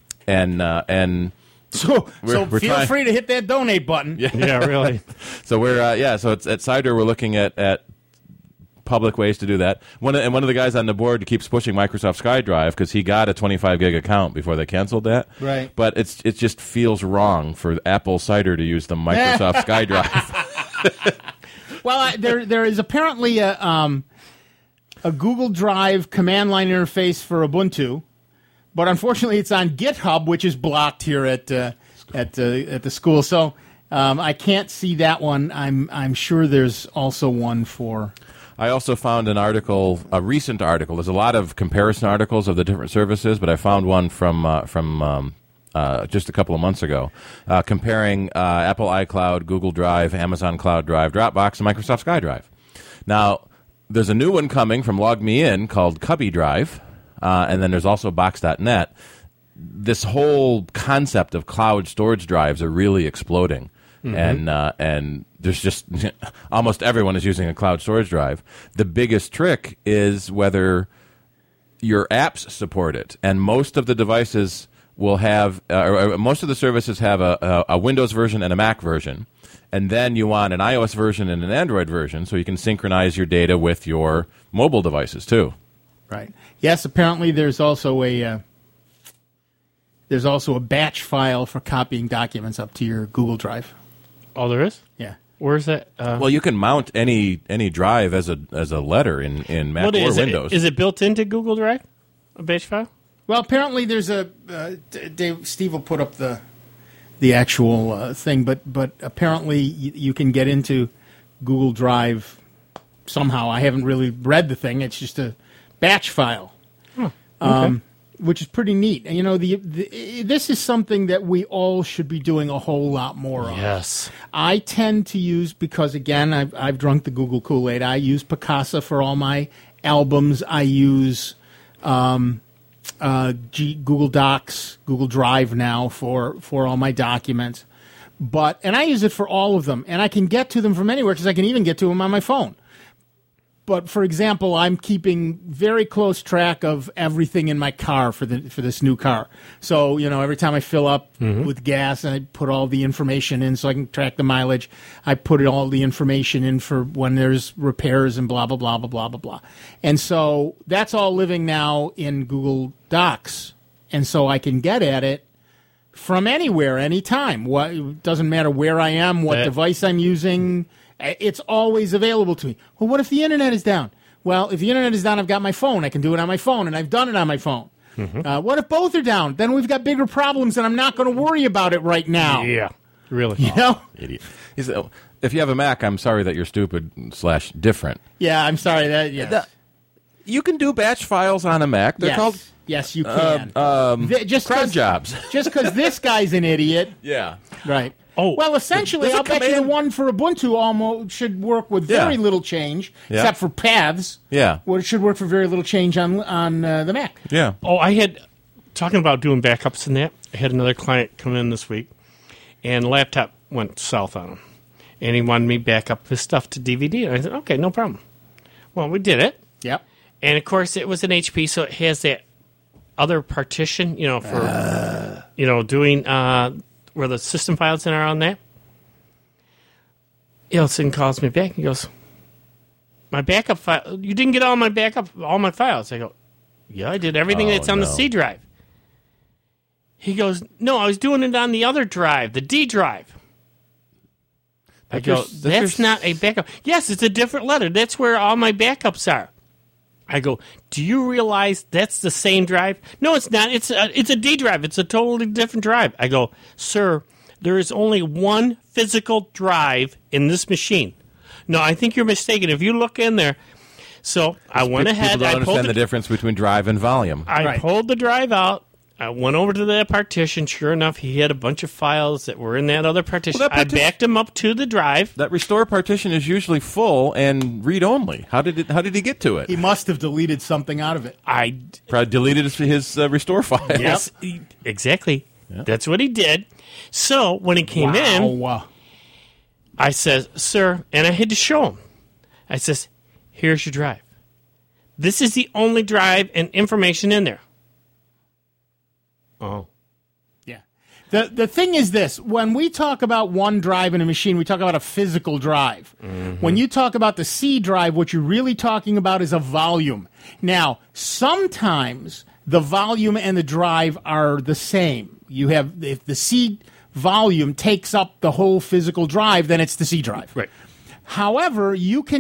feel free to hit that donate button. Yeah, really. So we're so it's at Cider. We're looking at public ways to do that. One of the guys on the board keeps pushing Microsoft SkyDrive because he got a 25 gig account before they canceled that. Right. But it just feels wrong for Apple Cider to use the Microsoft SkyDrive. Well, there is apparently a Google Drive command line interface for Ubuntu, but unfortunately it's on GitHub, which is blocked here at the school. So I can't see that one. I'm sure there's also one for. I also found a recent article. There's a lot of comparison articles of the different services, but I found one from just a couple of months ago, comparing Apple iCloud, Google Drive, Amazon Cloud Drive, Dropbox, and Microsoft SkyDrive. Now, there's a new one coming from LogMeIn called Cubby Drive, and then there's also Box.net. This whole concept of cloud storage drives are really exploding. And there's just almost everyone is using a cloud storage drive. The biggest trick is whether your apps support it, and most of the devices will have, or most of the services have a Windows version and a Mac version, and then you want an iOS version and an Android version, so you can synchronize your data with your mobile devices too. Right. Yes. Apparently, there's also a batch file for copying documents up to your Google Drive. Oh, there is? Yeah. Where's that? Well, you can mount any drive as a letter in Mac or Windows. Is it built into Google Drive, a batch file? Well, apparently there's Steve will put up the actual thing, but apparently you can get into Google Drive somehow. I haven't really read the thing. It's just a batch file. Oh, okay. Which is pretty neat. And, this is something that we all should be doing a whole lot more of. Yes. I tend to use, because, again, I've drunk the Google Kool-Aid, I use Picasa for all my albums. I use Google Docs, Google Drive now for all my documents. And I use it for all of them. And I can get to them from anywhere because I can even get to them on my phone. But, for example, I'm keeping very close track of everything in my car for this new car. So, every time I fill up with gas, I put all the information in so I can track the mileage. I put all the information in for when there's repairs and blah, blah, blah, blah, blah, blah, blah. And so that's all living now in Google Docs. And so I can get at it from anywhere, anytime. It doesn't matter where I am, what device I'm using. It's always available to me. Well, what if the internet is down? Well, if the internet is down, I've got my phone. I can do it on my phone, and I've done it on my phone. What if both are down? Then we've got bigger problems, and I'm not going to worry about it right now. Yeah, really. Idiot. If you have a Mac, I'm sorry that you're stupid / different. Yeah, I'm sorry that. Yes. You can do batch files on a Mac. They're called. Yes, you can. Cron jobs. Just because this guy's an idiot. Yeah. Right. Oh, well, essentially, I'll bet you the one for Ubuntu almost should work with very little change, except for paths. Yeah. Well, it should work for very little change on the Mac. Yeah. Oh, talking about doing backups and that, I had another client come in this week, and the laptop went south on him. And he wanted me back up his stuff to DVD. And I said, okay, no problem. Well, we did it. Yep. And, of course, it was an HP, so it has that other partition, for doing where the system files are on that. Elson calls me back. He goes, my backup file, you didn't get all my files. I go, yeah, I did everything that's on the C drive. He goes, no, I was doing it on the other drive, the D drive. I go, that's not a backup. Yes, it's a different letter. That's where all my backups are. I go, do you realize that's the same drive? No, it's not. It's a D drive. It's a totally different drive. I go, sir, there is only one physical drive in this machine. No, I think you're mistaken. If you look in there. So I went ahead. People don't understand the difference between drive and volume. I pulled the drive out. I went over to that partition. Sure enough, he had a bunch of files that were in that other partition. I backed him up to the drive. That restore partition is usually full and read-only. How did he get to it? He must have deleted something out of it. I probably deleted his restore file. Yes, exactly. Yeah. That's what he did. So when he came in, I said, sir, and I had to show him. I says, here's your drive. This is the only drive and information in there. Oh. Yeah. The thing is this. When we talk about one drive in a machine, we talk about a physical drive. Mm-hmm. When you talk about the C drive, what you're really talking about is a volume. Now, sometimes the volume and the drive are the same. You have, if the C volume takes up the whole physical drive, then it's the C drive. Right. However, you can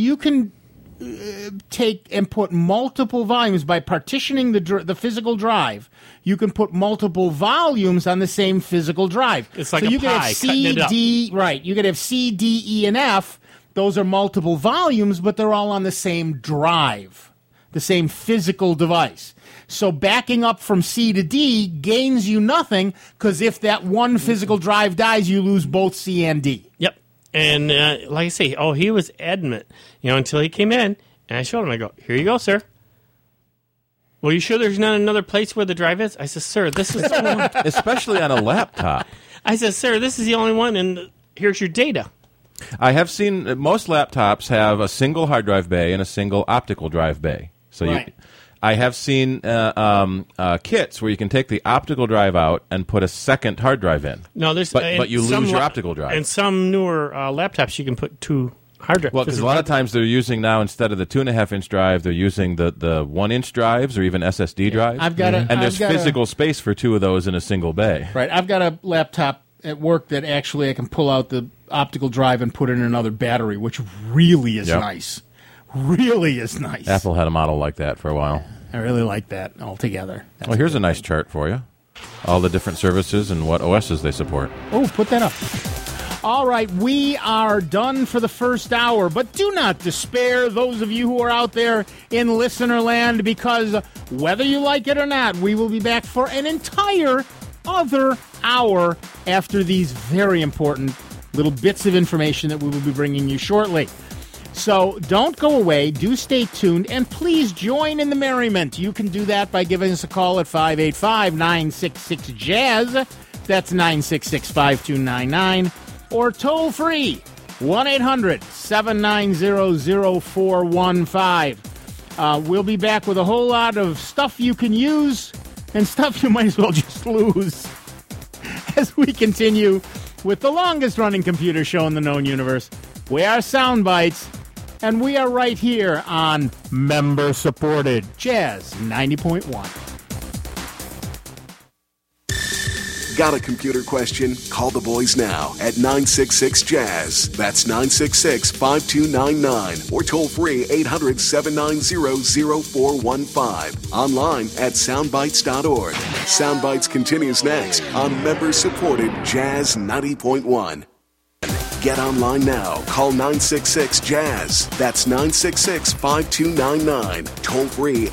take and put multiple volumes by partitioning the physical drive. You can put multiple volumes on the same physical drive. It's like so a pie, cutting it up. Right. You could have C, D, E, and F. Those are multiple volumes, but they're all on the same drive, the same physical device. So backing up from C to D gains you nothing, because if that one physical drive dies, you lose both C and D. Yep. And like I say, he was adamant, until he came in, and I showed him. I go, here you go, sir. Well, you sure there's not another place where the drive is? I said, sir, this is the one. Especially on a laptop. I said, sir, this is the only one, and here's your data. I have seen most laptops have a single hard drive bay and a single optical drive bay. So right. I have seen kits where you can take the optical drive out and put a second hard drive in. No, there's but you lose your optical drive. And some newer laptops, you can put two hard drives. Well, because a lot of times they're using now, instead of the 2.5-inch drive, they're using the 1-inch drives or even SSD drives. There's physical space for two of those in a single bay. Right. I've got a laptop at work that actually I can pull out the optical drive and put in another battery, which really is nice. Really is nice. Apple had a model like that for a while. I really like that altogether. Well, here's a nice chart for you. All the different services and what OSs they support. Oh, put that up. All right, we are done for the first hour, but do not despair, those of you who are out there in listener land, because whether you like it or not, we will be back for an entire other hour after these very important little bits of information that we will be bringing you shortly. So don't go away. Do stay tuned. And please join in the merriment. You can do that by giving us a call at 585-966-JAZZ. That's 966-5299. Or toll free, 1-800-790-0415. We'll be back with a whole lot of stuff you can use and stuff you might as well just lose as we continue with the longest running computer show in the known universe. We are Soundbites. And we are right here on member-supported Jazz 90.1. Got a computer question? Call the boys now at 966-JAZZ. That's 966-5299. Or toll free 800-790-0415. Online at soundbites.org. Soundbites continues next on member-supported Jazz 90.1. Get online now. Call 966-JAZZ. That's 966-5299. Toll free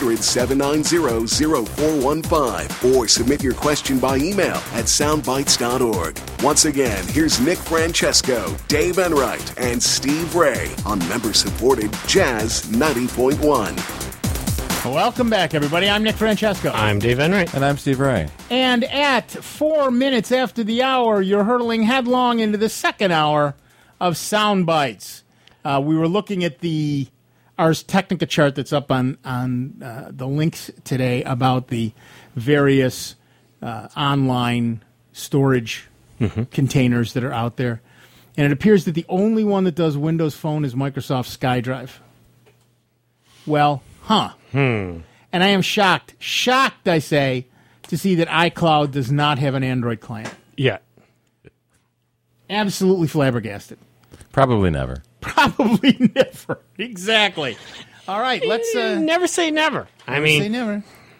800-790-0415. Or submit your question by email at soundbites.org. Once again, here's Nick Francesco, Dave Enright, and Steve Ray on member-supported Jazz 90.1. Welcome back, everybody. I'm Nick Francesco. I'm Dave Enright. And I'm Steve Ray. And at 4 minutes after the hour, you're hurtling headlong into the second hour of Soundbites. We were looking at the Ars Technica chart that's up on the links today about the various online storage containers that are out there. And it appears that the only one that does Windows Phone is Microsoft SkyDrive. Well, And I am shocked, I say, to see that iCloud does not have an Android client. Yeah. Absolutely flabbergasted. Probably never. Probably never. Exactly. All right, let's... never say never. I mean... say never.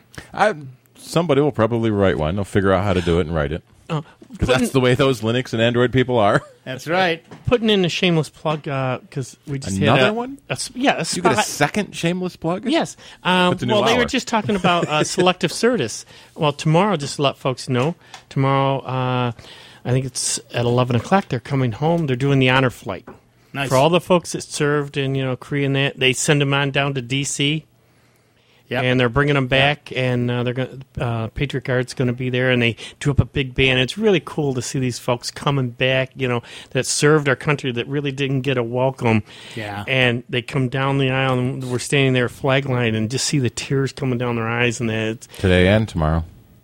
Somebody will probably write one. They'll figure out how to do it and write it. Because that's the way those Linux and Android people are. That's right. Putting in a shameless plug, because we just Another had one? a You get a spot. second shameless plug? Yes. What's a new Well, they hour? were just talking about selective service. Well, tomorrow, just to let folks know, tomorrow, I think it's at 11 o'clock, they're coming home. They're doing the honor flight. Nice. For all the folks that served in, Korea and that, they send them on down to D.C., Yep. and they're bringing them back, and they're going. Patriot Guard's going to be there, and they do up a big band. It's really cool to see these folks coming back, that served our country, that really didn't get a welcome. Yeah. And they come down the aisle, and we're standing there flag line, and just see the tears coming down their eyes, and that. Today and tomorrow.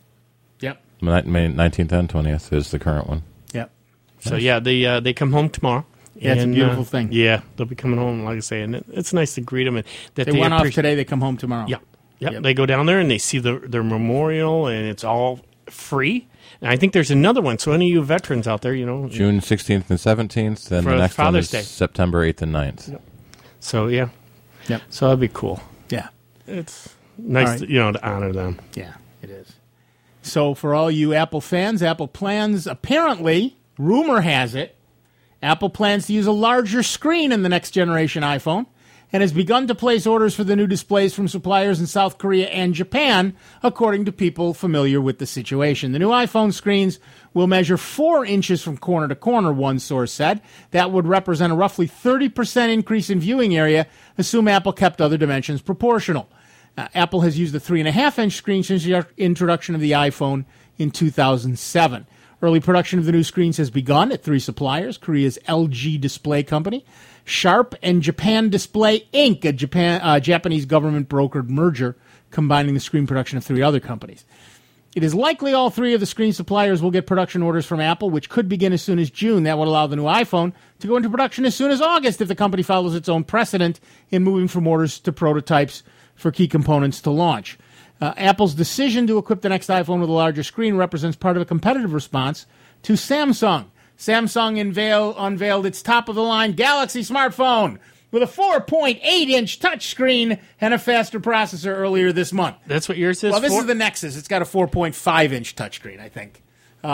Yep. May 19th and 20th is the current one. Yep. So yeah, they come home tomorrow. Yeah, it's a beautiful thing. Yeah, they'll be coming home, like I say, and it's nice to greet them. And that They went off appreciate- today. They come home tomorrow. Yeah. Yep. They go down there and they see their memorial, and it's all free. And I think there's another one. So any of you veterans out there, June 16th and 17th, and For the next Father's one is Day. September 8th and 9th. So yeah, Yep. so that'd be cool. Yeah. It's nice, All right. to honor them. Yeah, it is. So for all you Apple fans, Apple plans, apparently, rumor has it, Apple plans to use a larger screen in the next generation iPhone and has begun to place orders for the new displays from suppliers in South Korea and Japan, according to people familiar with the situation. The new iPhone screens will measure 4 inches from corner to corner, one source said. That would represent a roughly 30% increase in viewing area, assume Apple kept other dimensions proportional. Apple has used the 3.5-inch screen since the introduction of the iPhone in 2007. Early production of the new screens has begun at 3 suppliers: Korea's LG Display Company, Sharp, and Japan Display Inc., a Japanese government-brokered merger combining the screen production of 3 other companies. It is likely all 3 of the screen suppliers will get production orders from Apple, which could begin as soon as June. That would allow the new iPhone to go into production as soon as August if the company follows its own precedent in moving from orders to prototypes for key components to launch. Apple's decision to equip the next iPhone with a larger screen represents part of a competitive response to Samsung. Samsung unveiled its top-of-the-line Galaxy smartphone with a 4.8-inch touchscreen and a faster processor earlier this month. That's what yours is. Well, this for? is the Nexus. It's got a 4.5-inch touchscreen, I think.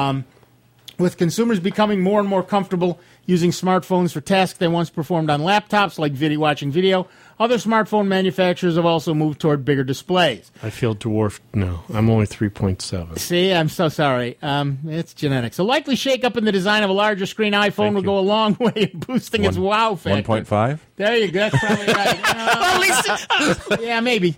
With consumers becoming more and more comfortable using smartphones for tasks they once performed on laptops, like watching video, other smartphone manufacturers have also moved toward bigger displays. I feel dwarfed now. I'm only 3.7. See, I'm so sorry. It's genetics. A likely shakeup in the design of a larger screen iPhone will go a long way in boosting its wow factor. 1.5? There you go. That's probably right. Yeah, maybe.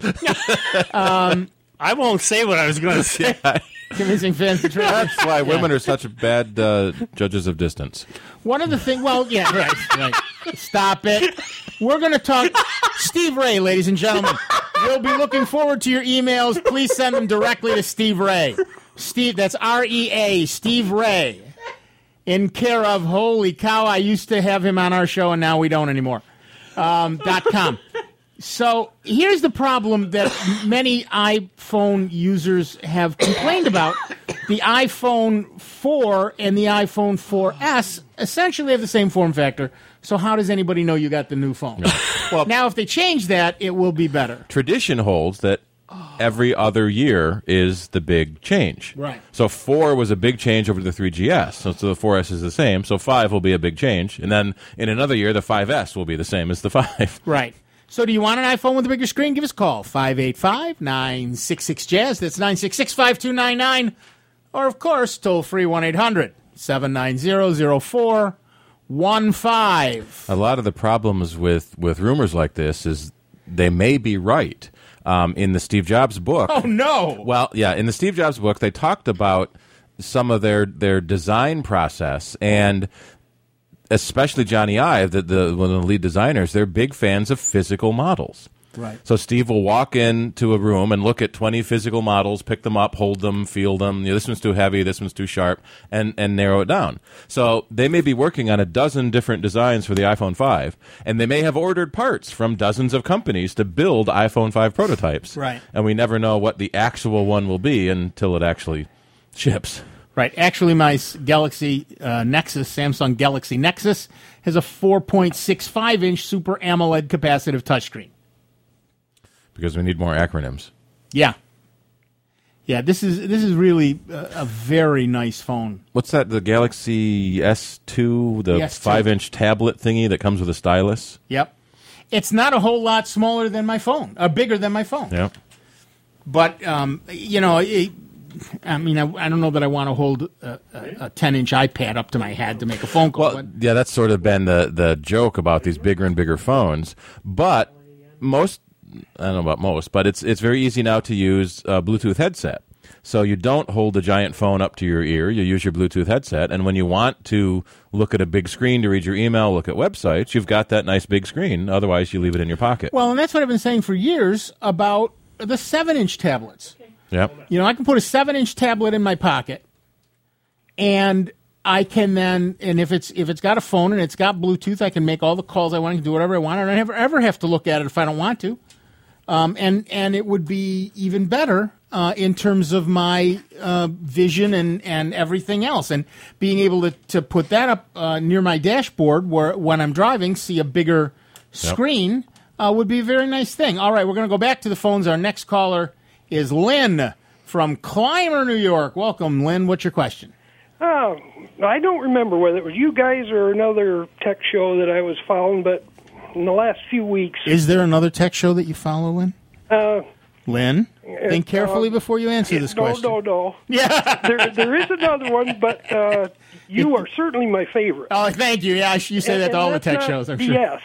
I won't say what I was going to say. Convincing fans to try. That's why women are such bad judges of distance. One of the things, well, yeah, right. Stop it. We're going to talk Steve Ray, ladies and gentlemen. We'll be looking forward to your emails. Please send them directly to Steve Ray. Steve, that's R-E-A, Steve Ray. In care of, holy cow, I used to have him on our show, and now we don't anymore. .com. So here's the problem that many iPhone users have complained about. The iPhone 4 and the iPhone 4S essentially have the same form factor. So how does anybody know you got the new phone? Well, now if they change that, it will be better. Tradition holds that every other year is the big change. Right. So 4 was a big change over the 3GS. So the 4S is the same. So 5 will be a big change. And then in another year, the 5S will be the same as the 5. Right. So do you want an iPhone with a bigger screen? Give us a call, 585-966-JAZZ. That's 966-5299. Or, of course, toll-free 1-800-790-0415. A lot of the problems with rumors like this is they may be right. In the Steve Jobs book... Oh, no! Well, yeah, in the Steve Jobs book, they talked about some of their design process, and especially Johnny Ive, one of the lead designers, they're big fans of physical models. Right. So Steve will walk into a room and look at 20 physical models, pick them up, hold them, feel them. This one's too heavy, this one's too sharp, and narrow it down. So they may be working on a dozen different designs for the iPhone 5, and they may have ordered parts from dozens of companies to build iPhone 5 prototypes. Right. And we never know what the actual one will be until it actually ships. Right. Actually, my Galaxy Nexus, Samsung Galaxy Nexus, has a 4.65-inch Super AMOLED capacitive touchscreen. Because we need more acronyms. Yeah. Yeah, this is really a very nice phone. What's that, the Galaxy S2, the S2. 5-inch tablet thingy that comes with a stylus? Yep. It's not a whole lot smaller than my phone, bigger than my phone. Yep. But, I don't know that I want to hold a 10-inch iPad up to my head to make a phone call. Well, yeah, that's sort of been the joke about these bigger and bigger phones. But most, I don't know about most, but it's very easy now to use a Bluetooth headset. So you don't hold the giant phone up to your ear. You use your Bluetooth headset. And when you want to look at a big screen to read your email, look at websites, you've got that nice big screen. Otherwise, you leave it in your pocket. Well, and that's what I've been saying for years about the 7-inch tablets. Yep. I can put a 7-inch tablet in my pocket, and I can then, and if it's got a phone and it's got Bluetooth, I can make all the calls I want, I can do whatever I want. I don't ever have to look at it if I don't want to. And it would be even better in terms of my vision and everything else, and being able to put that up near my dashboard where when I'm driving, see a bigger screen would be a very nice thing. All right, we're going to go back to the phones. Our next caller is Lynn from Clymer, New York. Welcome, Lynn. What's your question? Oh, I don't remember whether it was you guys or another tech show that I was following, but in the last few weeks... Is there another tech show that you follow, Lynn? Lynn, think carefully before you answer this question. No. Yeah. there is another one, but you are certainly my favorite. Oh, thank you. Yeah, you say that to all the tech shows, I'm sure. Yes.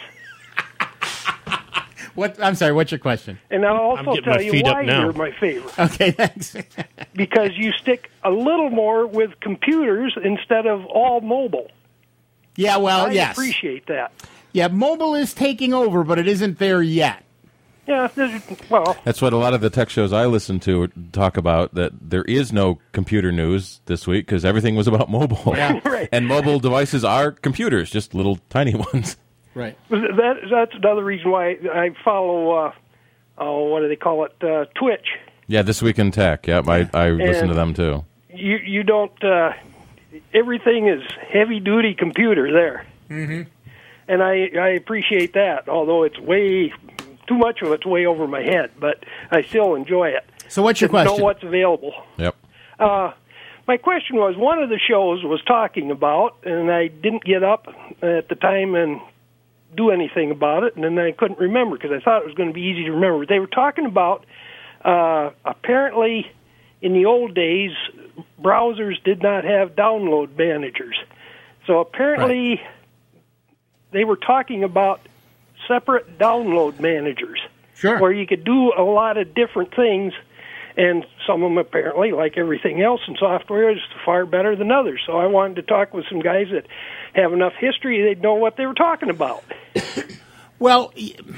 I'm sorry, what's your question? And I'll also tell you why you're my favorite. Okay, thanks. Because you stick a little more with computers instead of all mobile. Yeah, well, I appreciate that. Yeah, mobile is taking over, but it isn't there yet. Yeah, well... That's what a lot of the tech shows I listen to talk about, that there is no computer news this week because everything was about mobile. Yeah. Right. And mobile devices are computers, just little tiny ones. Right. That's another reason why I follow, what do they call it, Twitch. Yeah, This Week in Tech. Yeah, I listen to them too. You don't, everything is heavy-duty computer there. Mm-hmm. And I appreciate that, although it's too much of it's way over my head, but I still enjoy it. So what's your question? Know what's available. Yep. My question was, one of the shows was talking about, and I didn't get up at the time and do anything about it, and then I couldn't remember because I thought it was going to be easy to remember. They were talking about apparently in the old days, browsers did not have download managers. So apparently they were talking about separate download managers where you could do a lot of different things, and some of them apparently, like everything else in software, is far better than others. So I wanted to talk with some guys that have enough history they'd know what they were talking about. Well,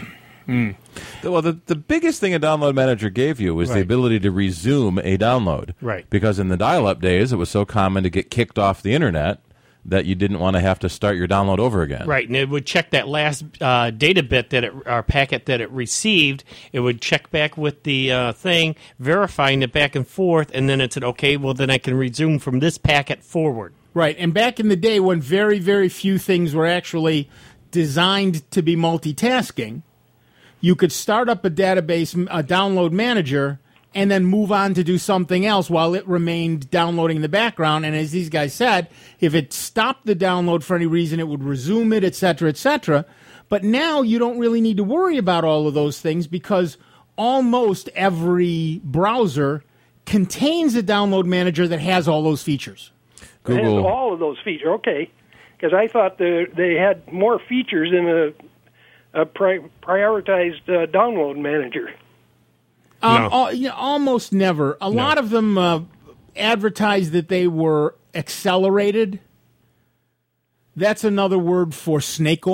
the biggest thing a download manager gave you was the ability to resume a download. Right. Because in the dial-up days, it was so common to get kicked off the internet that you didn't want to have to start your download over again. Right, and it would check that last data bit or packet that it received. It would check back with the thing, verifying it back and forth, and then it said, okay, well, then I can resume from this packet forward. Right, and back in the day when very, very few things were actually designed to be multitasking, you could start up a database, a download manager, and then move on to do something else while it remained downloading in the background. And as these guys said, if it stopped the download for any reason, it would resume it, et cetera, et cetera. But now you don't really need to worry about all of those things because almost every browser contains a download manager that has all those features. Google. It has all of those features, okay. Because I thought they had more features in a prioritized download manager. No. Almost never. A lot of them advertised that they were accelerated. That's another word for snake oil.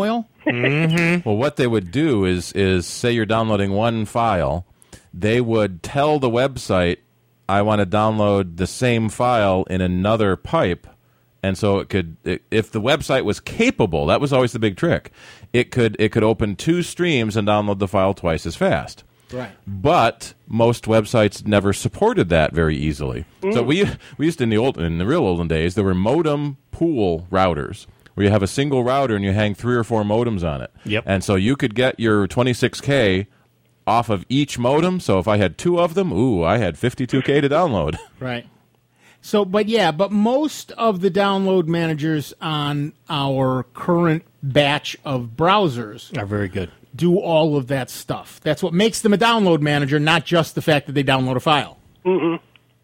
Well, what they would do is say you're downloading one file, they would tell the website, I want to download the same file in another pipe. And so if the website was capable, that was always the big trick. It could open two streams and download the file twice as fast. Right. But most websites never supported that very easily. So we used to, in the real olden days, there were modem pool routers where you have a single router and you hang 3 or 4 modems on it. Yep. And so you could get your 26K off of each modem. So if I had 2 of them, I had 52K to download. Right. So, but most of the download managers on our current batch of browsers Are very good. do all of that stuff. That's what makes them a download manager, not just the fact that they download a file. Well,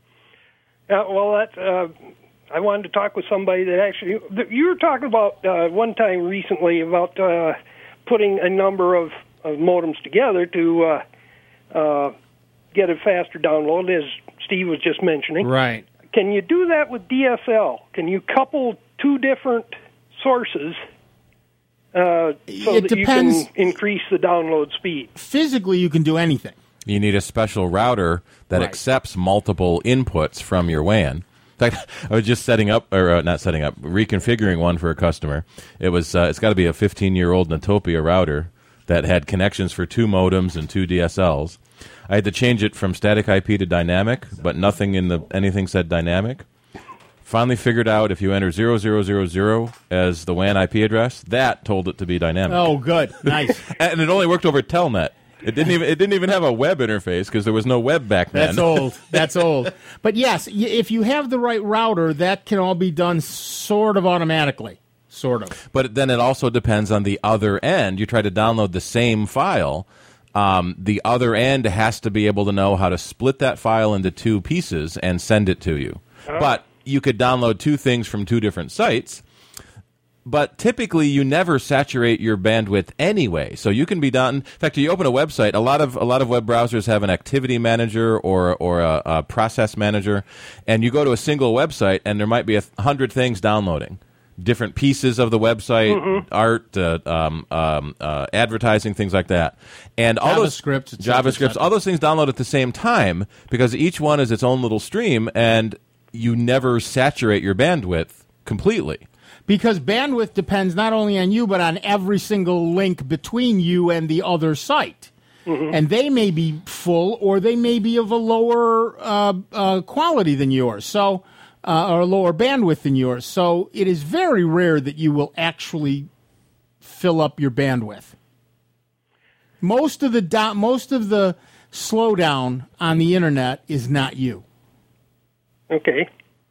I wanted to talk with somebody that actually. You were talking about one time recently about putting a number of modems together to get a faster download, as Steve was just mentioning. Right. Can you do that with DSL? Can you couple 2 different sources so It that depends. you can increase the download speed? Physically, you can do anything. You need a special router that Right. accepts multiple inputs from your WAN. In fact, I was just reconfiguring one for a customer. It was it's got to be a 15-year-old Natopia router that had connections for 2 modems and 2 DSLs. I had to change it from static IP to dynamic, but nothing anything said dynamic. Finally figured out if you enter 0000 as the WAN IP address, that told it to be dynamic. Oh, good. Nice. And it only worked over Telnet. It didn't even have a web interface because there was no web back then. That's old. But yes, if you have the right router, that can all be done sort of automatically. Sort of. But then it also depends on the other end. You try to download the same file. The other end has to be able to know how to split that file into 2 pieces and send it to you. But you could download 2 things from 2 different sites. But typically, you never saturate your bandwidth anyway. So you can be done. In fact, you open a website. A lot of web browsers have an activity manager or a process manager, and you go to a single website, and there might be 100 things downloading. Different pieces of the website, art, advertising, things like that, and all JavaScripts, all those things download at the same time because each one is its own little stream, and you never saturate your bandwidth completely. Because bandwidth depends not only on you, but on every single link between you and the other site. And they may be full, or they may be of a lower quality than yours. So. Or lower bandwidth than yours. So it is very rare that you will actually fill up your bandwidth. Most of the slowdown on the internet is not you. Okay.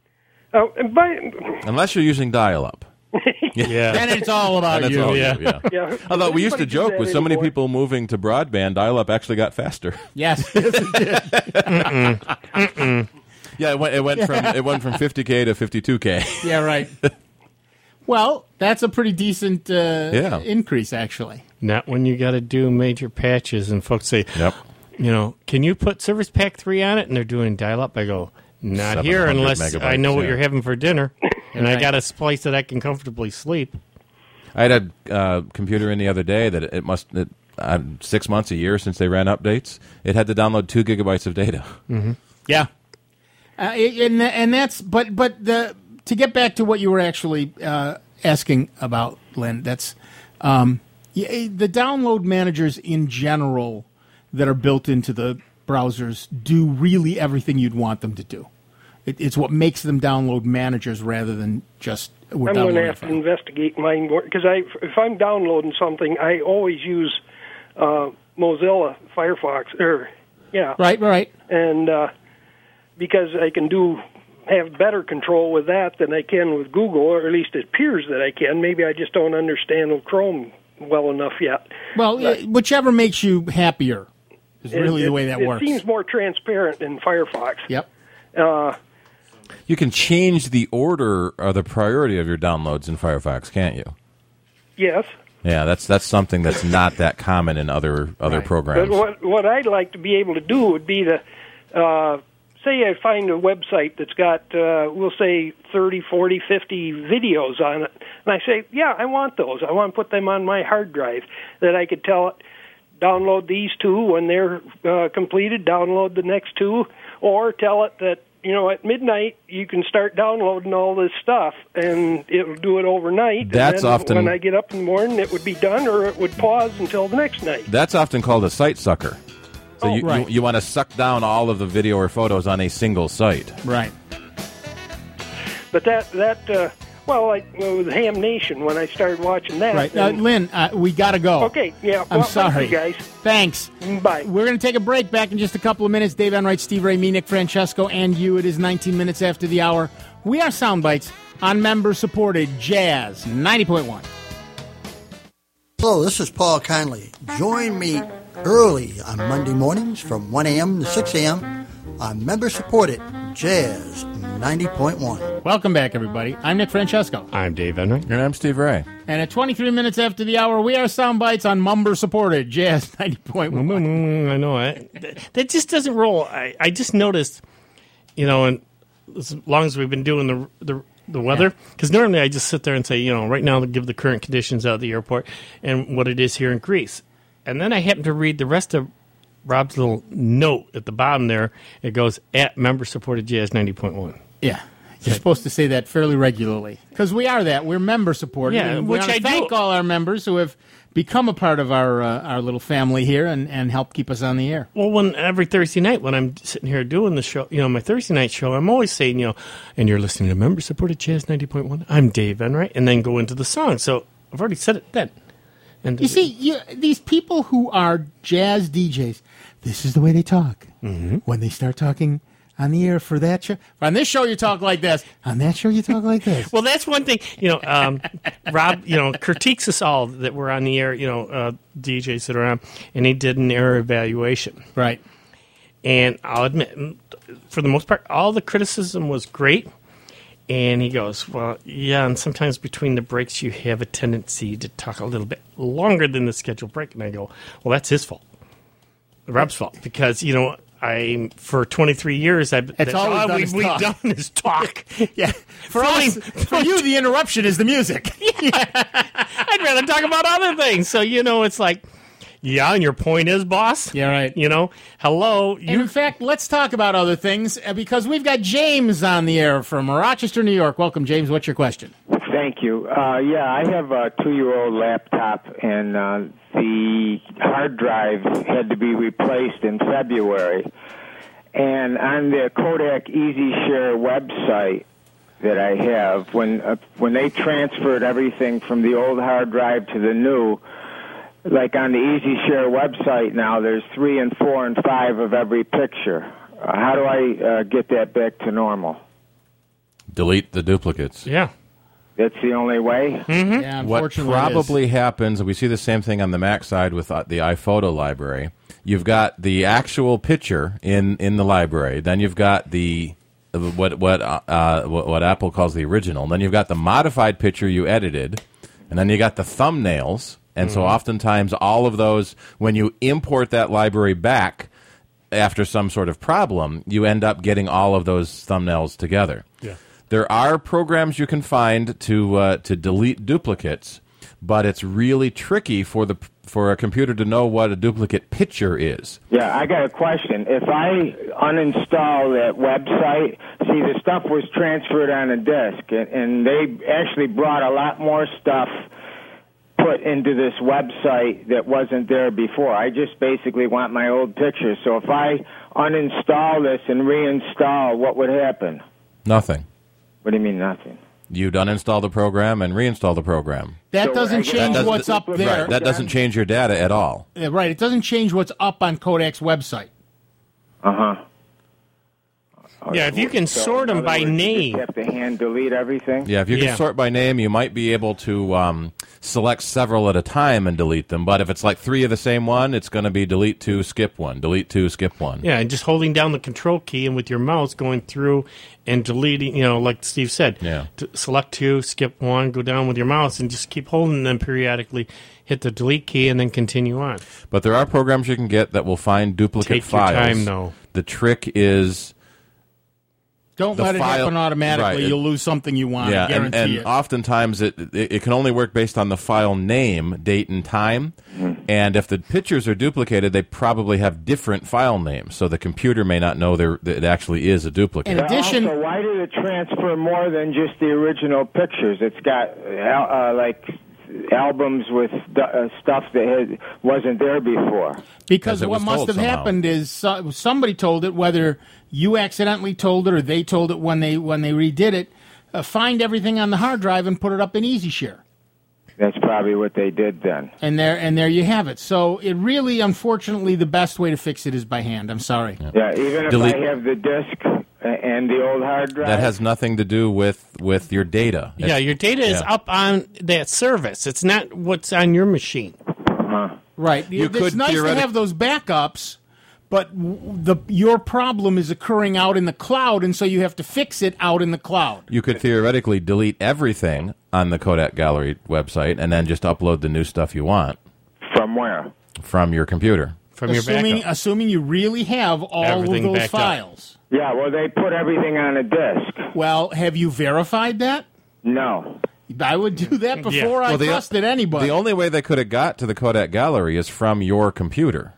Unless you're using dial-up. Yeah. Then it's all about you. Yeah. Yeah. Although we used to Nobody does joke that with so many anymore. people moving to broadband, dial-up actually got faster. Yes. It did. Yeah, it went from 50K to 52K. Yeah, right. Well, that's a pretty decent increase, actually. Not when you got to do major patches and folks say, Yep. Can you put Service Pack 3 on it? And they're doing dial-up. I go, not here 700 unless I know what megabytes, you're having for dinner. And I Right. got a place that I can comfortably sleep. I had a computer in the other day that 6 months, a year since they ran updates, it had to download 2 gigabytes of data. Yeah. And that's to get back to what you were actually asking about, Lynn, that's the download managers in general that are built into the browsers do really everything you'd want them to do. It's what makes them download managers rather than just we're I'm going to downloading a have to file. investigate mine more because if I'm downloading something, I always use Mozilla Firefox. Right. And because I can have better control with that than I can with Google, or at least it appears that I can. Maybe I just don't understand Chrome well enough yet. Well, whichever makes you happier is really the way that works. It seems more transparent in Firefox. Yep. You can change the order or the priority of your downloads in Firefox, can't you? Yes. Yeah, that's something that's not that common in other Right. programs. But what I'd like to be able to do would be to say I find a website that's got, we'll say, 30, 40, 50 videos on it, and I say, yeah, I want those. I want to put them on my hard drive, that I could tell it, download these two when they're completed, download the next two, or tell it that, at midnight you can start downloading all this stuff, and it'll do it overnight. That's and then often when I get up in the morning, it would be done, or it would pause until the next night. That's often called a site sucker. So right. you want to suck down all of the video or photos on a single site. Right. But like with Ham Nation, when I started watching that. Right. Lynn, we got to go. Okay, yeah. I'm sorry. Thank you, guys. Thanks. Bye. We're going to take a break. Back in just a couple of minutes. Dave Enright, Steve Ray, me, Nick Francesco, and you. It is 19 minutes after the hour. We are Soundbites on member-supported Jazz 90.1. Hello, this is Paul Conley. Join me early on Monday mornings from 1 a.m. to 6 a.m. on member-supported Jazz 90.1. Welcome back, everybody. I'm Nick Francesco. I'm Dave Enright. And I'm Steve Ray. And at 23 minutes after the hour, we are Soundbites on member-supported Jazz 90.1. I know. That just doesn't roll. I just noticed, and as long as we've been doing the weather, because normally I just sit there and say, right now, give the current conditions out of the airport and what it is here in Greece. And then I happen to read the rest of Rob's little note at the bottom there. It goes, at member-supported Jazz 90.1. Yeah. You're supposed to say that fairly regularly. Because we are that. We're member-supported. Yeah, and we which want to thank all our members who have become a part of our little family here and help keep us on the air. Well, every Thursday night when I'm sitting here doing the show, my Thursday night show, I'm always saying, and you're listening to member-supported Jazz 90.1. I'm Dave Enright, and then go into the song. So I've already said it then. And you see, these people who are jazz DJs, this is the way they talk. Mm-hmm. When they start talking on the air for that show, on this show you talk like this. On that show you talk like this. Well, that's one thing. Rob, critiques us all that we're on the air. DJs that are on, and he did an error evaluation. Right. And I'll admit, for the most part, all the criticism was great. And he goes, well, yeah, and sometimes between the breaks you have a tendency to talk a little bit longer than the scheduled break. And I go, well, that's his fault. Rob's fault. Because, for 23 years, that's all we've done is talk. Yeah. For you, the interruption is the music. Yeah. I'd rather talk about other things. So, it's like, yeah, and your point is, boss? Yeah, right. Hello. And in fact, let's talk about other things because we've got James on the air from Rochester, New York. Welcome, James. What's your question? Thank you. I have a 2-year-old laptop, and the hard drive had to be replaced in February. And on the Kodak EasyShare website that I have, when they transferred everything from the old hard drive to the new, like on the EasyShare website now, there's 3 and 4 and 5 of every picture. How do I get that back to normal? Delete the duplicates. Yeah. That's the only way? Mm-hmm. Yeah, what probably happens, we see the same thing on the Mac side with the iPhoto library. You've got the actual picture in the library. Then you've got the what Apple calls the original. And then you've got the modified picture you edited. And then you got the thumbnails. And so oftentimes all of those, when you import that library back after some sort of problem, you end up getting all of those thumbnails together. Yeah. There are programs you can find to delete duplicates, but it's really tricky for a computer to know what a duplicate picture is. Yeah, I got a question. If I uninstall that website, see, the stuff was transferred on a disk, and they actually brought a lot more stuff put into this website that wasn't there before. I just basically want my old pictures. So if I uninstall this and reinstall, what would happen? Nothing. What do you mean nothing? You'd uninstall the program and reinstall the program. That doesn't change what's up there. Right, that doesn't change your data at all. Yeah, right. It doesn't change what's up on Kodak's website. Uh-huh. Yeah, if you can sort them by name. You have to hand delete everything? Yeah, if you can sort by name, you might be able to select several at a time and delete them. But if it's like 3 of the same one, it's going to be delete 2, skip 1, delete 2, skip 1. Yeah, and just holding down the control key and with your mouse going through and deleting, like Steve said. Yeah. Select 2, skip 1, go down with your mouse and just keep holding them periodically. Hit the delete key and then continue on. But there are programs you can get that will find duplicate files. Take your time, though. The trick is Don't let it happen automatically. Right, You'll lose something you want. Yeah, I guarantee and it. oftentimes it can only work based on the file name, date, and time. And if the pictures are duplicated, they probably have different file names, so the computer may not know that it actually is a duplicate. In addition, also, why did it transfer more than just the original pictures? It's got like albums with stuff that wasn't there before. Because what must have happened is somebody told it, whether you accidentally told it or they told it when they redid it, find everything on the hard drive and put it up in EasyShare. That's probably what they did then. And there you have it. So it really, unfortunately, the best way to fix it is by hand. I'm sorry. Yeah, even if I have the disk and the old hard drive. That has nothing to do with your data. Yeah, your data is up on that service. It's not what's on your machine. Right. It's nice to have those backups, but your problem is occurring out in the cloud, and so you have to fix it out in the cloud. You could theoretically delete everything on the Kodak Gallery website and then just upload the new stuff you want. From where? From your computer. From your backup. Assuming you really have all Everything of those backed up. files. Yeah, well, they put everything on a disk. Well, have you verified that? No. I would do that before I trusted anybody. The only way they could have got to the Kodak Gallery is from your computer.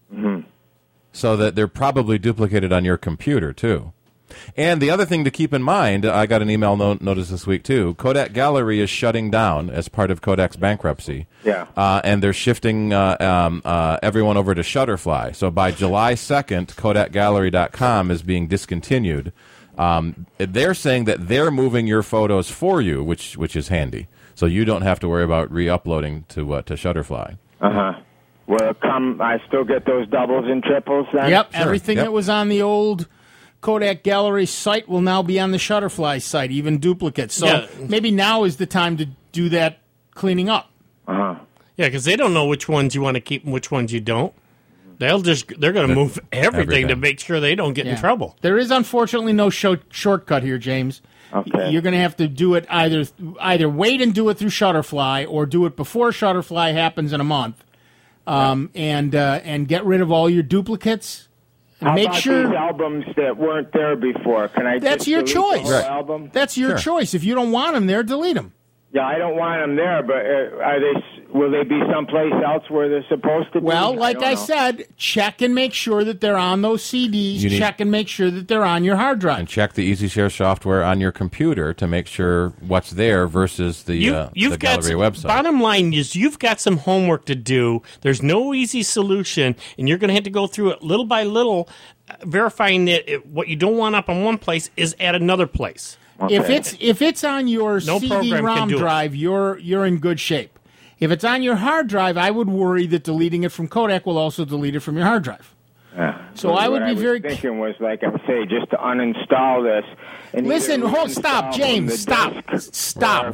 So that they're probably duplicated on your computer, too. And the other thing to keep in mind, I got an email notice this week, too. Kodak Gallery is shutting down as part of Kodak's bankruptcy. Yeah. And they're shifting everyone over to Shutterfly. So by July 2nd, KodakGallery.com is being discontinued. They're saying that they're moving your photos for you, which is handy. So you don't have to worry about re-uploading to Shutterfly. Well, I still get those doubles and triples then? Yep, everything that was on the old Kodak Gallery site will now be on the Shutterfly site, even duplicates. So maybe now is the time to do that cleaning up. Yeah, because they don't know which ones you want to keep and which ones you don't. They're going to move everything to make sure they don't get in trouble. There is unfortunately no shortcut here, James. Okay. You're going to have to do it either wait and do it through Shutterfly or do it before Shutterfly happens in a month, and get rid of all your duplicates. How make about sure these albums that weren't there before? Can I? That's just your delete choice. the whole album? That's your choice. If you don't want them there, delete them. Yeah, I don't want them there, but are they? Will they be someplace else where they're supposed to be? Well, like I said, check and make sure that they're on those CDs. Check and make sure that they're on your hard drive. And check the EasyShare software on your computer to make sure what's there versus the gallery website. Bottom line is you've got some homework to do. There's no easy solution, and you're going to have to go through it little by little, verifying that what you don't want up on one place is at another place. Okay. If it's on your CD-ROM drive, you're in good shape. If it's on your hard drive, I would worry that deleting it from Kodak will also delete it from your hard drive. So I would be very thinking was, like I say, just to uninstall this. And listen, stop, James, stop. Right. Stop.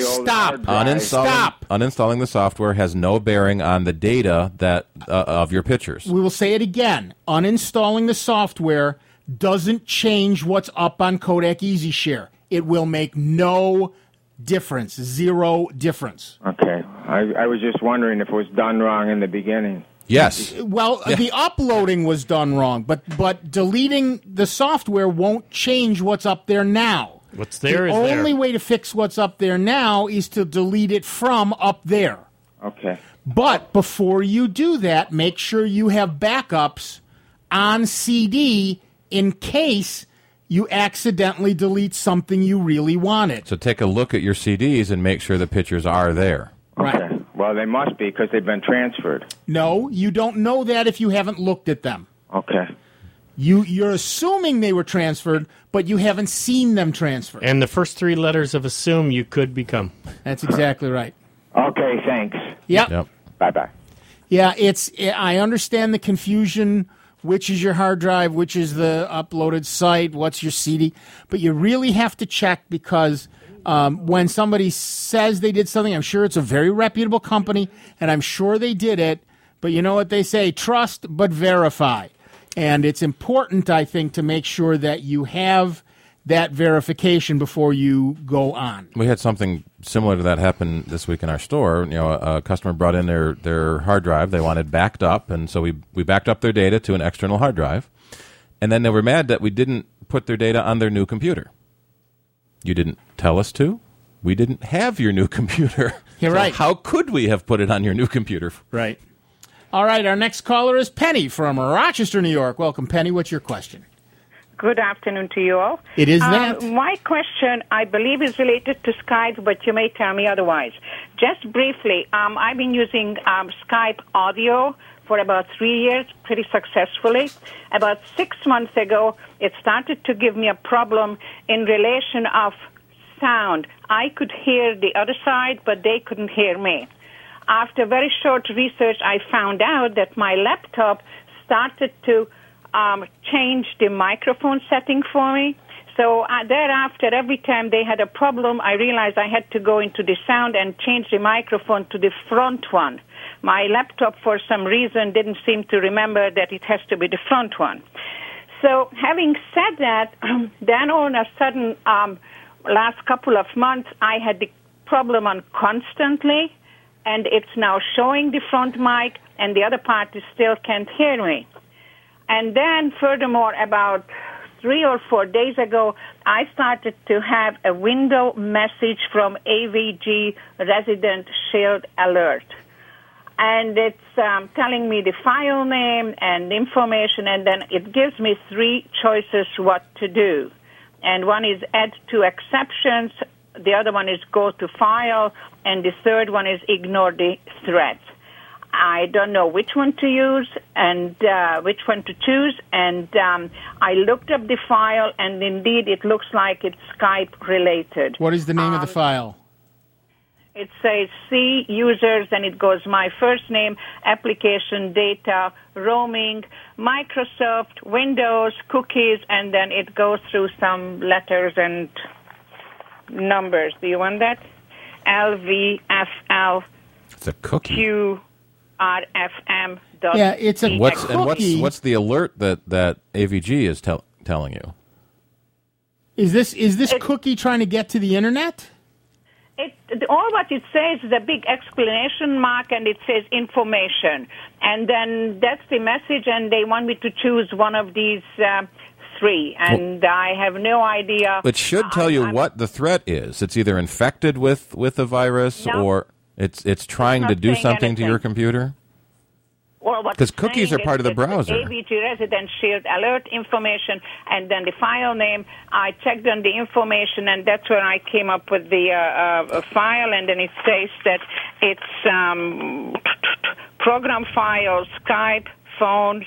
Uninstalling the software has no bearing on the data that of your pictures. We will say it again. Uninstalling the software doesn't change what's up on Kodak EasyShare. It will make no difference. Zero difference. Okay. I was just wondering if it was done wrong in the beginning. Yes. Well, the uploading was done wrong, but deleting the software won't change what's up there now. What's there is there. The there. only way to fix what's up there now is to delete it from up there. Okay. But before you do that, make sure you have backups on CD in case you accidentally delete something you really wanted. So take a look at your CDs and make sure the pictures are there. Right. Okay. Well, they must be because they've been transferred. No, you don't know that if you haven't looked at them. Okay. You're assuming they were transferred, but you haven't seen them transferred. And the first three letters of assume you could become. That's exactly right. Okay, thanks. Yep. Bye-bye. Yeah, I understand the confusion. Which is your hard drive? Which is the uploaded site? What's your CD? But you really have to check because when somebody says they did something, I'm sure it's a very reputable company, and I'm sure they did it. But you know what they say? Trust but verify. And it's important, I think, to make sure that you have that verification before you go on. We had something similar to that happen this week in our store. You know, a customer brought in their hard drive they wanted backed up, and so we backed up their data to an external hard drive. And then they were mad that we didn't put their data on their new computer. You didn't tell us to. We didn't have your new computer. You're So right. How could we have put it on your new computer? Right. All right, our next caller is Penny from Rochester, New York. Welcome, Penny. What's your question? Good afternoon to you all. It is that. My question, I believe, is related to Skype, but you may tell me otherwise. Just briefly, I've been using Skype audio for about 3 years, pretty successfully. About 6 months ago, it started to give me a problem in relation of sound. I could hear the other side, but they couldn't hear me. After very short research, I found out that my laptop started to change the microphone setting for me. So thereafter, every time they had a problem, I realized I had to go into the sound and change the microphone to the front one. My laptop, for some reason, didn't seem to remember that it has to be the front one. So having said that, then all of a sudden, last couple of months, I had the problem on constantly, and it's now showing the front mic, and the other party still can't hear me. And then, furthermore, about 3 or 4 days ago, I started to have a window message from AVG Resident Shield Alert. And it's telling me the file name and information, and then it gives me 3 choices what to do. And one is add to exceptions, the other one is go to file, and the third one is ignore the threat. I don't know which one to use and which one to choose, and I looked up the file, and indeed it looks like it's Skype-related. What is the name of the file? It says C users, and it goes my first name, application data, roaming, Microsoft, Windows, cookies, and then it goes through some letters and numbers. Do you want that? LVFL. It's a cookie. QRFM. Yeah, it's a cookie. What's the alert that AVG is telling you? Is this cookie trying to get to the internet? All what it says is a big exclamation mark, and it says information. And then that's the message, and they want me to choose one of these 3. And I have no idea. It should tell you what the threat is. It's either infected with a virus, or it's trying to do something to your computer. Because cookies are part of the browser. AVG Resident Shield Alert information, and then the file name. I checked on the information, and that's where I came up with the file, and then it says that it's program file, Skype, phone,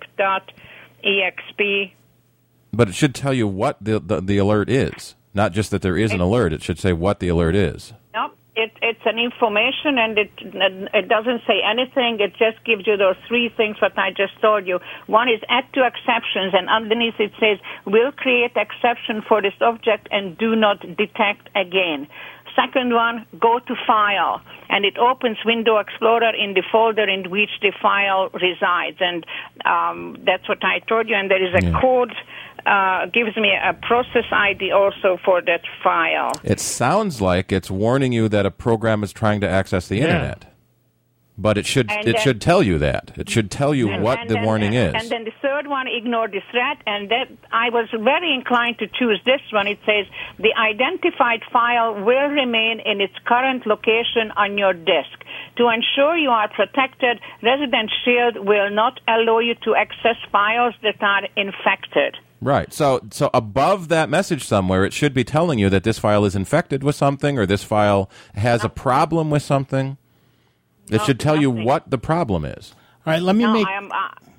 Skype.exp. But it should tell you what the alert is, not just that there is an alert. It should say what the alert is. No, it's an information, and it doesn't say anything. It just gives you those 3 things what I just told you. One is add to exceptions, and underneath it says, will create exception for this object and do not detect again. Second one, go to file, and it opens Window Explorer in the folder in which the file resides, and that's what I told you, and there is a code, gives me a process ID also for that file. It sounds like it's warning you that a program is trying to access the Internet. But it should tell you that. It should tell you what the warning is. And then the third one, ignore the threat, and that I was very inclined to choose this one. It says, the identified file will remain in its current location on your disk. To ensure you are protected, Resident Shield will not allow you to access files that are infected. Right. So above that message somewhere, it should be telling you that this file is infected with something, or this file has a problem with something. It should tell you what the problem is. All right, let me make... and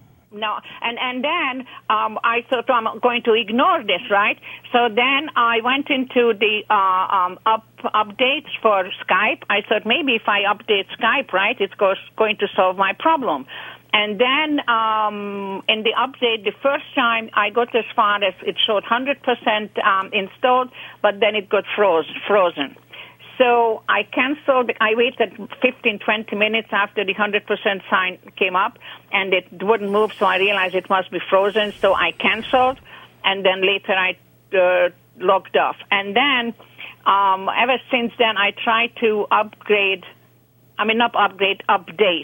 then I thought I'm going to ignore this, right? So then I went into the updates for Skype. I thought maybe if I update Skype, right, it's going to solve my problem. And then in the update, the first time I got as far as it showed 100% installed, but then it got frozen. So I canceled. I waited 15, 20 minutes after the 100% sign came up, and it wouldn't move, so I realized it must be frozen. So I canceled, and then later I logged off. And then ever since then, I tried to update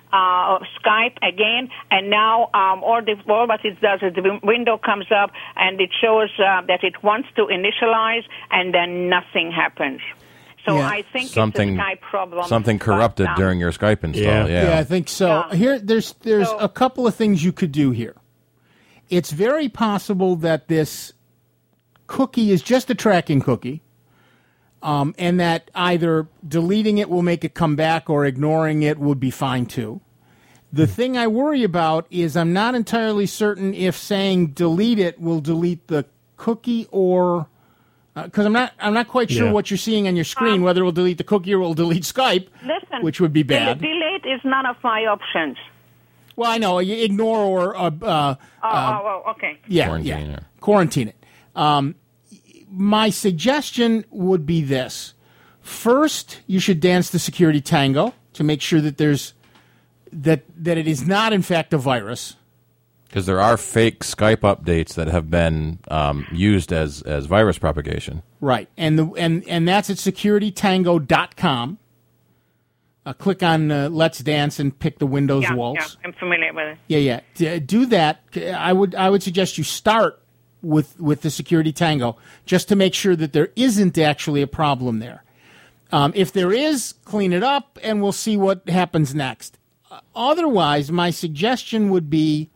Skype again, and now all what it does is the window comes up and it shows that it wants to initialize, and then nothing happens. So I think it's a Skype problem. Something corrupted during your Skype install. Yeah, I think so. Here, there's a couple of things you could do here. It's very possible that this cookie is just a tracking cookie, and that either deleting it will make it come back or ignoring it would be fine too. The thing I worry about is I'm not entirely certain if saying delete it will delete the cookie or because I'm not quite sure what you're seeing on your screen, whether it will delete the cookie or it will delete Skype, which would be bad. Delete is none of my options. Well, I know. You ignore or... okay. Yeah, quarantine it. My suggestion would be this. First, you should dance the security tango to make sure that there's that it is not, in fact, a virus. Because there are fake Skype updates that have been used as virus propagation. Right. And that's at securitytango.com. Click on Let's Dance and pick the Windows waltz. Yeah, I'm familiar with it. Yeah. Do that. I would suggest you start with the Security Tango just to make sure that there isn't actually a problem there. If there is, clean it up, and we'll see what happens next. Otherwise, my suggestion would be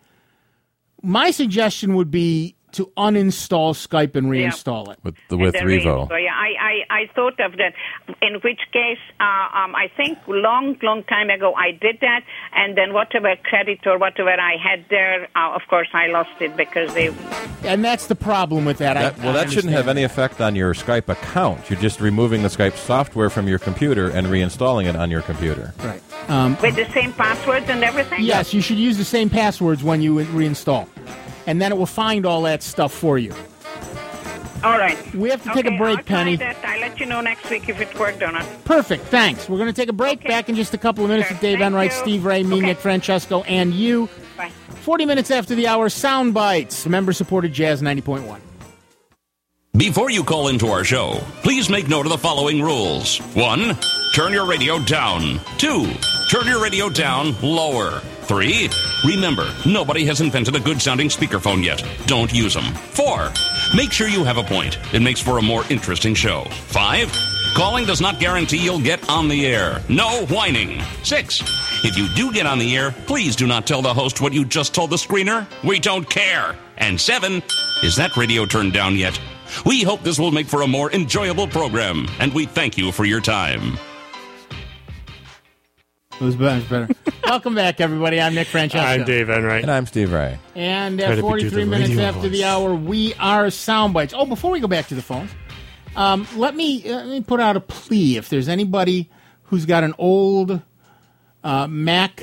to uninstall Skype and reinstall it. With Revo. Yeah, I thought of that, in which case, I think long time ago I did that, and then whatever credit or whatever I had there, of course I lost it because they... And that's the problem with that. That shouldn't have any effect on your Skype account. You're just removing the Skype software from your computer and reinstalling it on your computer. Right. With the same passwords and everything? Yes, you should use the same passwords when you reinstall. And then it will find all that stuff for you. All right. We have to take a break, Penny. I'll let you know next week if it worked or not. Perfect. Thanks. We're going to take a break. Back in just a couple of minutes with Dave Enright, Steve Ray, me, Nick Francesco, and you. Bye. 40 minutes after the hour, Sound Bites. Member-supported Jazz 90.1. Before you call into our show, please make note of the following rules. 1, turn your radio down. 2, turn your radio down lower. 3, remember, nobody has invented a good-sounding speakerphone yet. Don't use them. 4, make sure you have a point. It makes for a more interesting show. 5, calling does not guarantee you'll get on the air. No whining. 6, if you do get on the air, please do not tell the host what you just told the screener. We don't care. And 7, is that radio turned down yet? We hope this will make for a more enjoyable program, and we thank you for your time. It was better. Welcome back, everybody. I'm Nick Francesco. I'm Dave Enright. And I'm Steve Ray. And at 43 minutes after the hour, we are Soundbites. Oh, before we go back to the phones, let me put out a plea. If there's anybody who's got an old Mac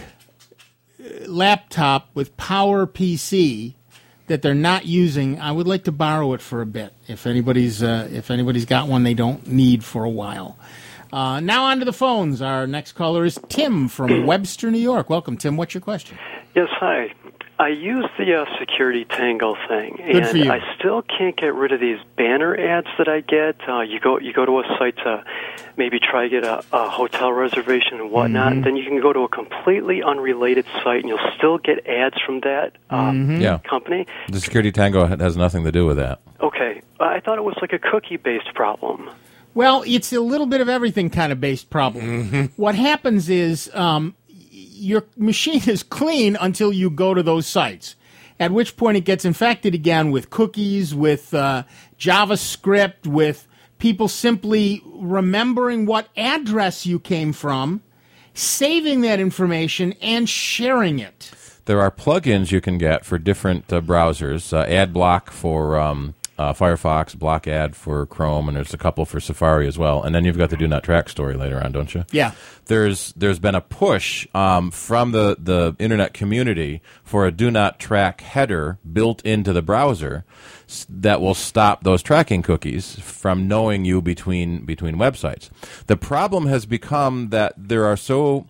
laptop with PowerPC that they're not using, I would like to borrow it for a bit. If anybody's got one they don't need for a while. Now on to the phones. Our next caller is Tim from Webster, New York. Welcome, Tim. What's your question? Yes, hi. I use the Security Tango thing, Good for you. I still can't get rid of these banner ads that I get. You go to a site to maybe try to get a hotel reservation and whatnot. Mm-hmm. Then you can go to a completely unrelated site, and you'll still get ads from that company. The Security Tango has nothing to do with that. Okay. I thought it was like a cookie-based problem. Well, it's a little bit of everything kind of based problem. Mm-hmm. What happens is your machine is clean until you go to those sites, at which point it gets infected again with cookies, with JavaScript, with people simply remembering what address you came from, saving that information, and sharing it. There are plugins you can get for different browsers. AdBlock for Firefox, Blockad for Chrome, and there's a couple for Safari as well. And then you've got the Do Not Track story later on, don't you? Yeah. There's been a push from the internet community for a Do Not Track header built into the browser that will stop those tracking cookies from knowing you between websites. The problem has become that there are so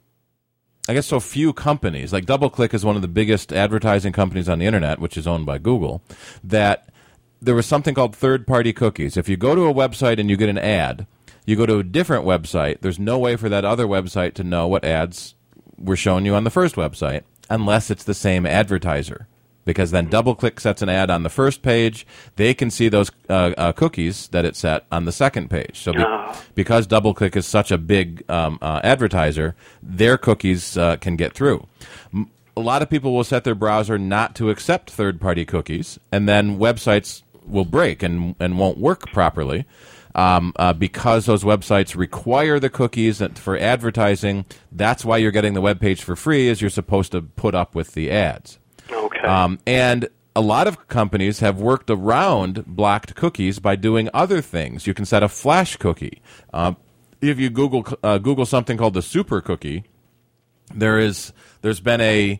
few companies, like DoubleClick is one of the biggest advertising companies on the internet, which is owned by Google, that there was something called third-party cookies. If you go to a website and you get an ad, you go to a different website, there's no way for that other website to know what ads we're showing you on the first website, unless it's the same advertiser. Because then DoubleClick sets an ad on the first page, they can see those cookies that it set on the second page. So because DoubleClick is such a big advertiser, their cookies can get through. A lot of people will set their browser not to accept third-party cookies, and then websites will break and won't work properly because those websites require the cookies for advertising. That's why you're getting the web page for free, is you're supposed to put up with the ads. Okay. And a lot of companies have worked around blocked cookies by doing other things. You can set a flash cookie. If you Google something called the super cookie, there's been a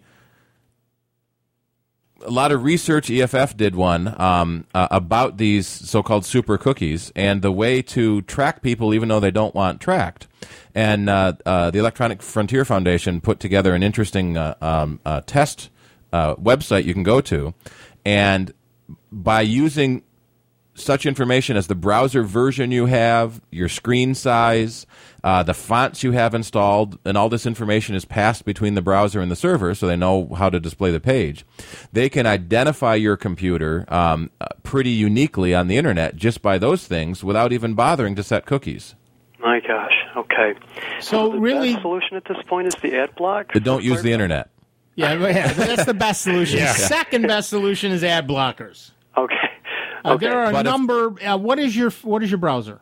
lot of research. EFF did one about these so-called super cookies and the way to track people even though they don't want tracked. And the Electronic Frontier Foundation put together an interesting test website you can go to, and by using such information as the browser version you have, your screen size, the fonts you have installed, and all this information is passed between the browser and the server so they know how to display the page. They can identify your computer pretty uniquely on the internet just by those things without even bothering to set cookies. My gosh, okay. So the really, best solution at this point is the ad block? But don't use the internet. Yeah, that's the best solution. Yeah. Second best solution is ad blockers. Okay. Okay. There are a number. What is your browser?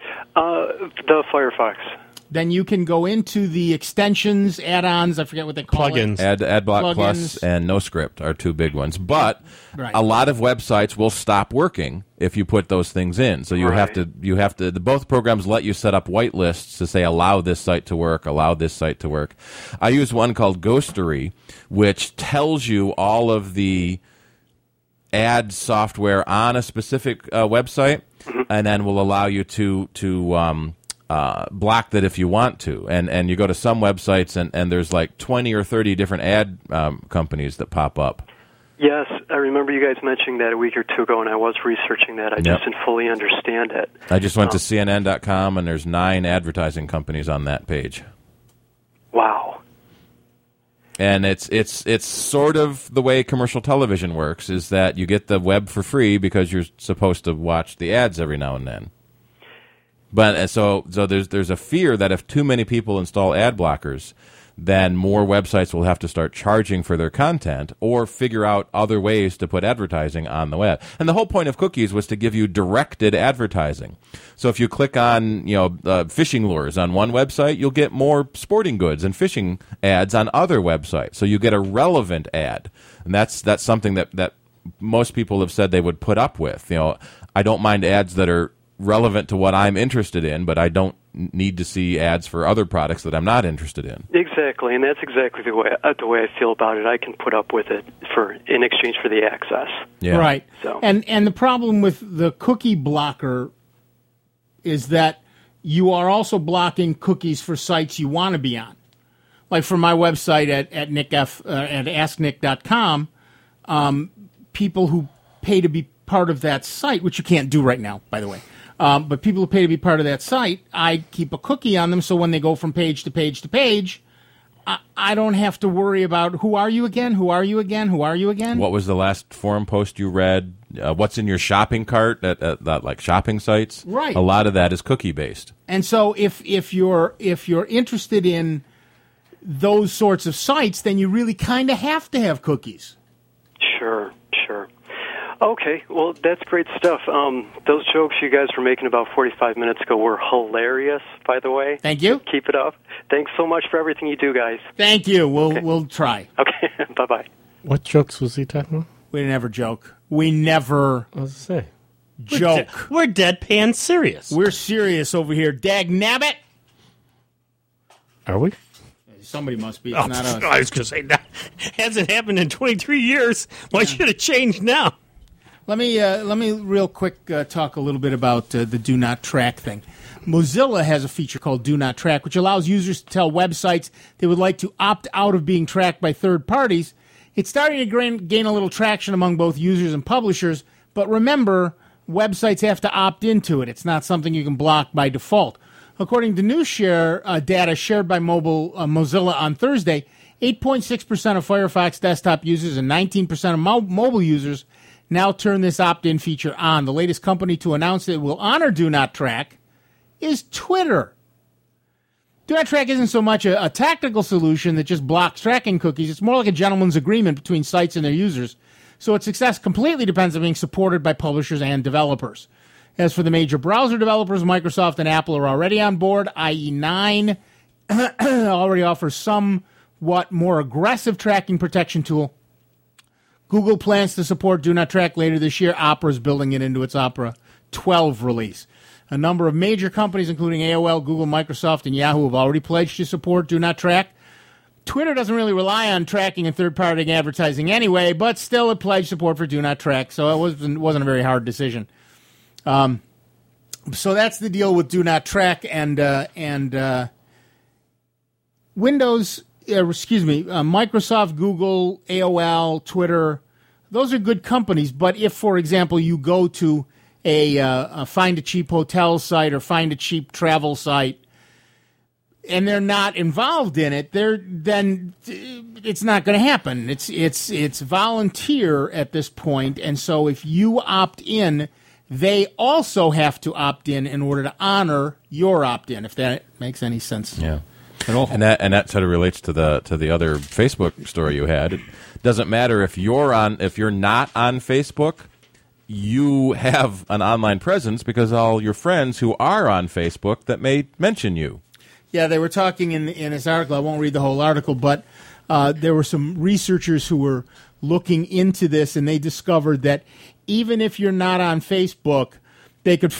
The Firefox. Then you can go into the extensions, add-ons. I forget what they call Plugins. it. AdBlock Plugins. Plus and NoScript are two big ones. But Right. a lot of websites will stop working if you put those things in. So you have to. Both programs let you set up whitelists to say allow this site to work, allow this site to work. I use one called Ghostery, which tells you all of the ad software on a specific website, and then will allow you to block that if you want to. And you go to some websites, and there's like 20 or 30 different ad companies that pop up. Yes, I remember you guys mentioning that a week or two ago, and I was researching that. I just didn't fully understand it. I just went to CNN.com, and there's 9 advertising companies on that page. Wow. And it's sort of the way commercial television works, is that you get the web for free because you're supposed to watch the ads every now and then. But so there's a fear that if too many people install ad blockers, then more websites will have to start charging for their content or figure out other ways to put advertising on the web. And the whole point of cookies was to give you directed advertising. So if you click on fishing lures on one website, you'll get more sporting goods and fishing ads on other websites. So you get a relevant ad, and that's something that most people have said they would put up with. I don't mind ads that are relevant to what I'm interested in, but I don't need to see ads for other products that I'm not interested in. Exactly, and that's exactly the way I feel about it. I can put up with it in exchange for the access. Yeah. Right. So. And the problem with the cookie blocker is that you are also blocking cookies for sites you want to be on. Like for my website at asknick.com, people who pay to be part of that site, which you can't do right now, by the way. But people who pay to be part of that site, I keep a cookie on them so when they go from page to page to page, I don't have to worry about who are you again, who are you again, who are you again. What was the last forum post you read? What's in your shopping cart at like shopping sites? Right. A lot of that is cookie based. And so if you're interested in those sorts of sites, then you really kind of have to have cookies. Sure. Okay, well, that's great stuff. Those jokes you guys were making about 45 minutes ago were hilarious, by the way. Thank you. Keep it up. Thanks so much for everything you do, guys. Thank you. We'll try. Okay, bye-bye. What jokes was he talking about? We never joke. We never joke. We're deadpan serious. We're serious over here. Dag nabbit. Are we? Somebody must be. It's not us. I was going to say, that hasn't happened in 23 years. Why should it change now? Let me real quick talk a little bit about the Do Not Track thing. Mozilla has a feature called Do Not Track, which allows users to tell websites they would like to opt out of being tracked by third parties. It's starting to gain a little traction among both users and publishers, but remember, websites have to opt into it. It's not something you can block by default. According to news share data shared by Mozilla on Thursday, 8.6% of Firefox desktop users and 19% of mobile users now turn this opt-in feature on. The latest company to announce that it will honor Do Not Track is Twitter. Do Not Track isn't so much a tactical solution that just blocks tracking cookies. It's more like a gentleman's agreement between sites and their users. So its success completely depends on being supported by publishers and developers. As for the major browser developers, Microsoft and Apple are already on board. IE9 already offers somewhat more aggressive tracking protection tool. Google plans to support Do Not Track later this year. Opera is building it into its Opera 12 release. A number of major companies, including AOL, Google, Microsoft, and Yahoo, have already pledged to support Do Not Track. Twitter doesn't really rely on tracking and third-party advertising anyway, but still it pledged support for Do Not Track, so it wasn't a very hard decision. So that's the deal with Do Not Track and Windows. Microsoft, Google, AOL, Twitter. Those are good companies, but if, for example, you go to a find a cheap hotel site or find a cheap travel site, and they're not involved in it, then it's not going to happen. It's volunteer at this point, and so if you opt in, they also have to opt in order to honor your opt-in. If that makes any sense. Yeah. And that sort of relates to the other Facebook story you had. It doesn't matter if you're not on Facebook, you have an online presence because all your friends who are on Facebook that may mention you. Yeah, they were talking in this article. I won't read the whole article, but there were some researchers who were looking into this, and they discovered that even if you're not on Facebook, they could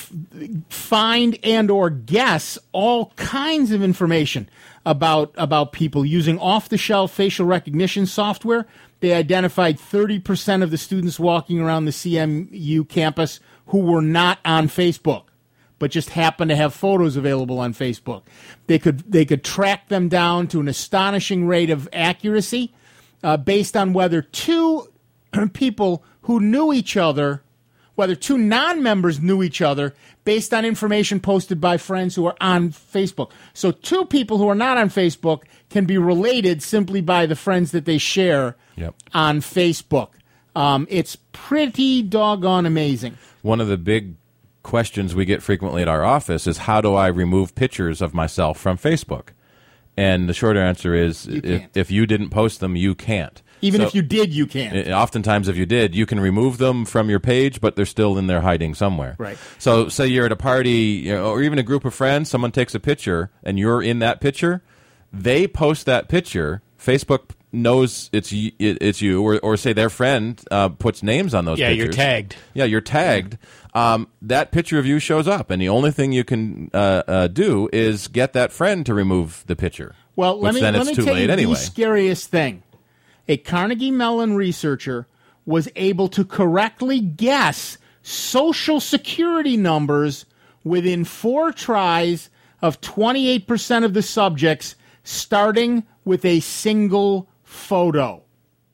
find and or guess all kinds of information about people using off-the-shelf facial recognition software. They identified 30% of the students walking around the CMU campus who were not on Facebook, but just happened to have photos available on Facebook. They could track them down to an astonishing rate of accuracy based on whether two people who knew each other, whether two non-members knew each other based on information posted by friends who are on Facebook. So two people who are not on Facebook can be related simply by the friends that they share on Facebook. It's pretty doggone amazing. One of the big questions we get frequently at our office is, how do I remove pictures of myself from Facebook? And the short answer is, if you didn't post them, you can't. Even if you did, you can't. Oftentimes, if you did, you can remove them from your page, but they're still in there hiding somewhere. Right. So say you're at a party, or even a group of friends, someone takes a picture, and you're in that picture, they post that picture, Facebook knows it's you, or say their friend puts names on those pictures. Yeah, you're tagged. Yeah, you're tagged. That picture of you shows up, and the only thing you can do is get that friend to remove the picture. Well, let me tell you anyway. The scariest thing. A Carnegie Mellon researcher was able to correctly guess Social Security numbers within 4 tries of 28% of the subjects, starting with a single photo.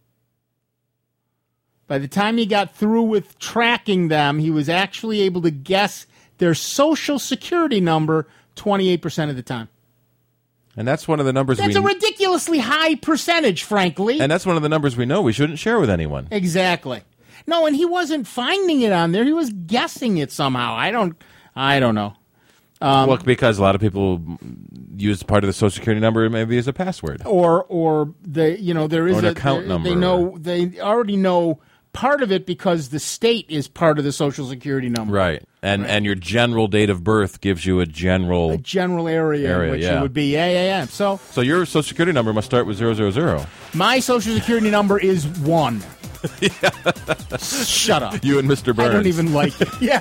By the time he got through with tracking them, he was actually able to guess their Social Security number 28% of the time. And that's one of the numbers That's a ridiculously high percentage, frankly. And that's one of the numbers we know we shouldn't share with anyone. Exactly. No, and he wasn't finding it on there. He was guessing it somehow. I don't know. Well, because a lot of people use part of the Social Security number maybe as a password, or there is an account number. They already know part of it because the state is part of the Social Security number. Right. And your general date of birth gives you a general area in which it would be. Yeah. So your Social Security number must start with 000. My Social Security number is 1. Shut up. You and Mr. Burns. I don't even like it. Yeah.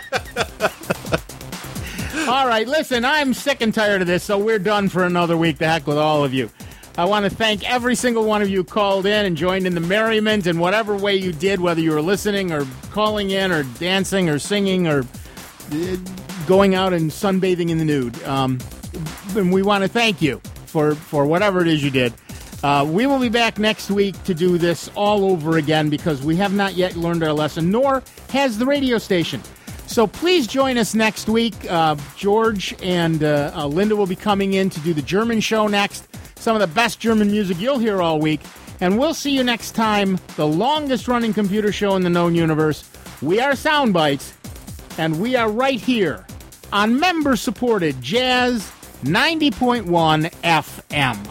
All right, listen, I'm sick and tired of this, so we're done for another week. The heck with all of you. I want to thank every single one of you who called in and joined in the merriment in whatever way you did, whether you were listening or calling in or dancing or singing or going out and sunbathing in the nude. And we want to thank you for whatever it is you did. We will be back next week to do this all over again because we have not yet learned our lesson, nor has the radio station. So please join us next week. George and Linda will be coming in to do the German show next. Some of the best German music you'll hear all week. And we'll see you next time, the longest-running computer show in the known universe. We are Soundbites, and we are right here on member-supported Jazz 90.1 FM.